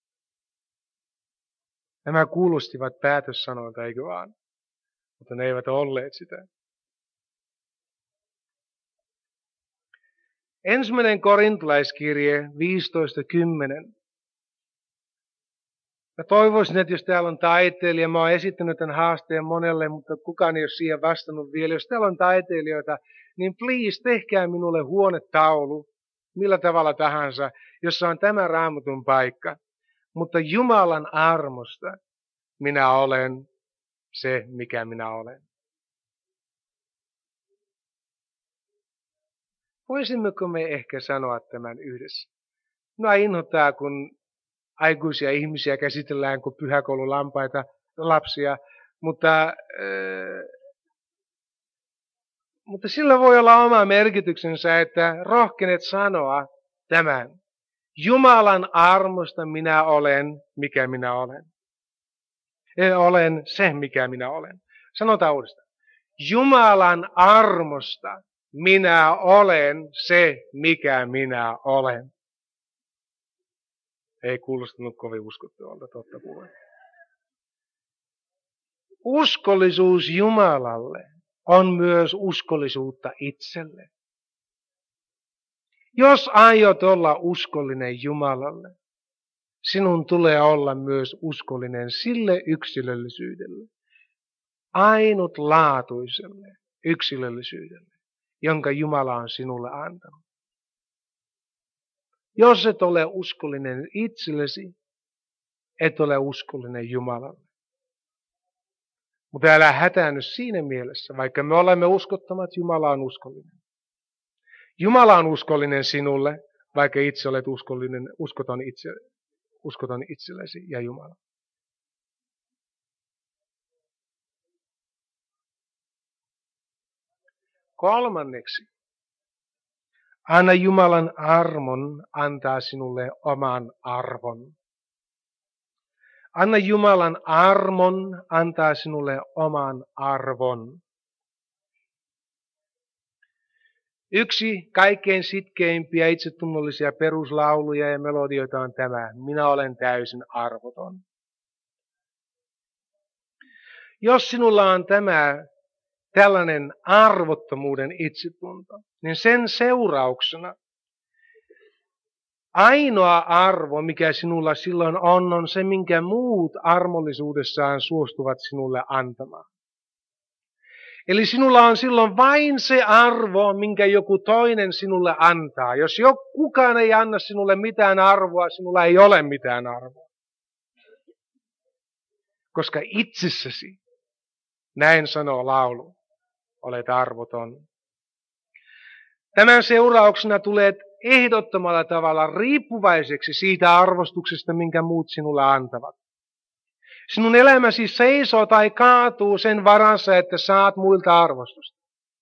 Nämä kuulostivat päätössanoilta, eikö vaan? Mutta ne eivät olleet sitä. Ensimmäinen korintolaiskirje viisitoista kymmenen. Mä toivoisin, että jos täällä on taiteilija, mä oon esittänyt tämän haasteen monelle, mutta kukaan ei ole siihen vastannut vielä. Jos täällä on taiteilijoita, niin please tehkää minulle huonetaulu, millä tavalla tahansa, jossa on tämä Raamatun paikka. Mutta Jumalan armosta minä olen se, mikä minä olen. Voisimmeko me ehkä sanoa tämän yhdessä? Minua inhottaa, kun aikuisia ihmisiä käsitellään kuin pyhäkoululampaita lapsia, mutta, äh, mutta sillä voi olla oma merkityksensä, että rohkenet sanoa tämän. Jumalan armosta minä olen, mikä minä olen. Ja olen se, mikä minä olen. Sanotaan uudestaan. Jumalan armosta minä olen se, mikä minä olen. Ei kuulostanut kovin uskottavalta, totta puhuen. Uskollisuus Jumalalle on myös uskollisuutta itselle. Jos aiot olla uskollinen Jumalalle, sinun tulee olla myös uskollinen sille yksilöllisyydelle, ainutlaatuiselle yksilöllisyydelle, jonka Jumala on sinulle antanut. Jos et ole uskollinen itsellesi, et ole uskollinen Jumalalle. Mutta älä hätäänny siinä mielessä, vaikka me olemme uskottomat, Jumala on uskollinen. Jumala on uskollinen sinulle, vaikka itse olet uskollinen, uskoton, itse, uskoton itsellesi ja Jumala. Kolmanneksi, anna Jumalan armon antaa sinulle oman arvon. Anna Jumalan armon antaa sinulle oman arvon. Yksi kaikkein sitkeimpiä itsetunnollisia peruslauluja ja melodioita on tämä. Minä olen täysin arvoton. Jos sinulla on tämä tällainen arvottomuuden itsetunto, niin sen seurauksena ainoa arvo, mikä sinulla silloin on, on se, minkä muut armollisuudessaan suostuvat sinulle antamaan. Eli sinulla on silloin vain se arvo, minkä joku toinen sinulle antaa. Jos kukaan ei anna sinulle mitään arvoa, sinulla ei ole mitään arvoa. Koska itsessäsi, näin sanoo laulu, olet arvoton. Tämän seurauksena tulet ehdottomalla tavalla riippuvaiseksi siitä arvostuksesta, minkä muut sinulle antavat. Sinun elämäsi seisoo tai kaatuu sen varassa, että saat muilta arvostusta.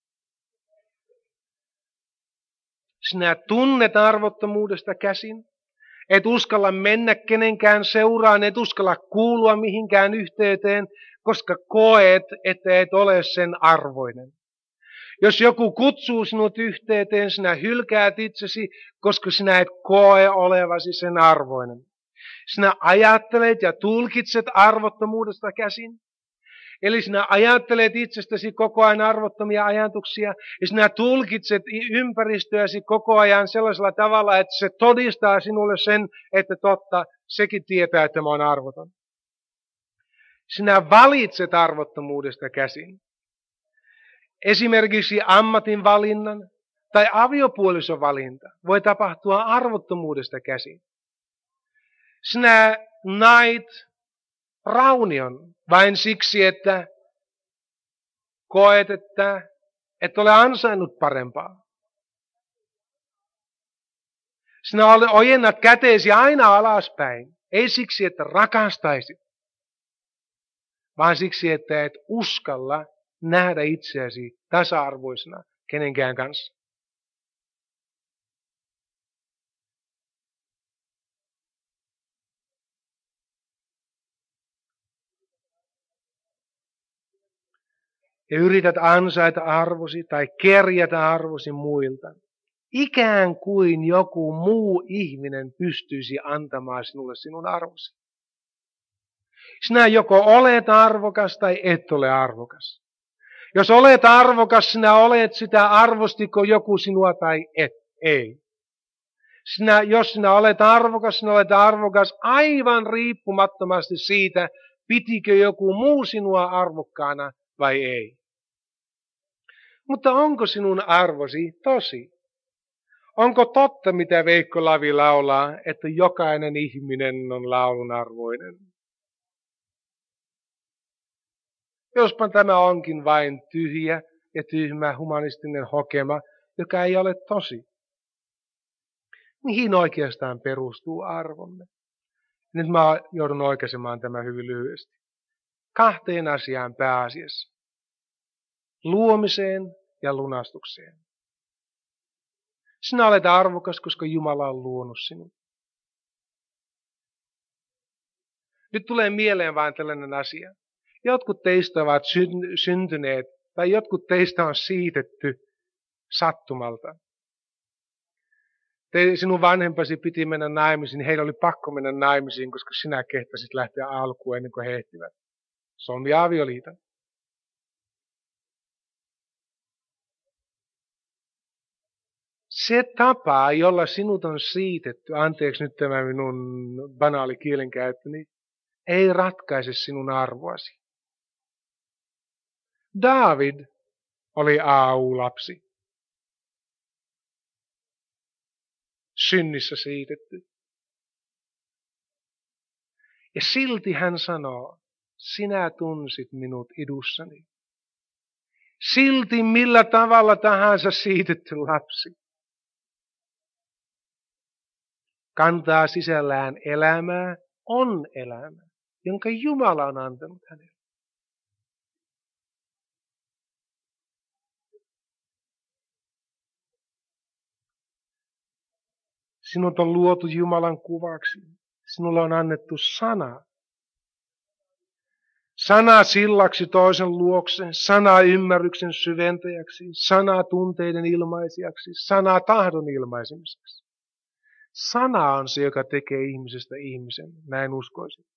Sinä tunnet arvottomuudesta käsin. Et uskalla mennä kenenkään seuraan, et uskalla kuulua mihinkään yhteyteen, koska koet, että et ole sen arvoinen. Jos joku kutsuu sinut yhteyteen, sinä hylkäät itsesi, koska sinä et koe olevasi sen arvoinen. Sinä ajattelet ja tulkitset arvottomuudesta käsin. Eli sinä ajattelet itsestäsi koko ajan arvottomia ajatuksia, ja sinä tulkitset ympäristöäsi koko ajan sellaisella tavalla, että se todistaa sinulle sen, että totta, sekin tietää, että mä oon arvoton. Sinä valitset arvottomuudesta käsin. Esimerkiksi ammatin valinnan tai aviopuolison valinta voi tapahtua arvottomuudesta käsin. Sinä näit raunion Vain siksi, että koet, että et ole ansainnut parempaa. Sinä ojennat käteesi aina alaspäin. Ei siksi, että rakastaisit, vaan siksi, että et uskalla nähdä itseäsi tasa-arvoisena kenenkään kanssa. Ja yrität ansaita arvosi tai kerjätä arvosi muilta. Ikään kuin joku muu ihminen pystyisi antamaan sinulle sinun arvosi. Sinä joko olet arvokas tai et ole arvokas. Jos olet arvokas, sinä olet sitä, arvostiko joku sinua tai et. Ei. Sinä, jos sinä olet arvokas, sinä olet arvokas aivan riippumattomasti siitä, pitikö joku muu sinua arvokkaana vai ei. Mutta onko sinun arvosi tosi? Onko totta, mitä Veikko Lavi laulaa, että jokainen ihminen on laulun arvoinen? Jospa tämä onkin vain tyhjä ja tyhmä humanistinen hokema, joka ei ole tosi. Mihin oikeastaan perustuu arvomme? Nyt mä joudun oikaisemaan tämän hyvin lyhyesti. Kahteen asiaan pääasiassa. Luomiseen ja lunastukseen. Sinä olet arvokas, koska Jumala on luonut sinut. Nyt tulee mieleen vain tällainen asia. Jotkut teistä ovat syntyneet, tai jotkut teistä on siitetty sattumalta. Te, sinun vanhempasi piti mennä naimisiin, niin heillä oli pakko mennä naimisiin, koska sinä kehtasit lähteä alkuun ennen kuin he ehtivät. Solmia avioliiton. Se tapa, jolla sinut on siitetty, anteeksi nyt tämä minun banaali kielenkäyttöni, ei ratkaise sinun arvoasi. David oli A U-lapsi. Synnissä siitetty. Ja silti hän sanoo, sinä tunsit minut idussani. Silti millä tavalla tahansa siitetty lapsi kantaa sisällään elämää, on elämä, jonka Jumala on antanut hänelle. Sinut on luotu Jumalan kuvaksi. Sinulle on annettu sana. Sana sillaksi toisen luokse, sana ymmärryksen syventäjäksi, sana tunteiden ilmaisijaksi, sana tahdon ilmaisemiseksi. Sana on se, joka tekee ihmisestä ihmisen, näin uskoisin.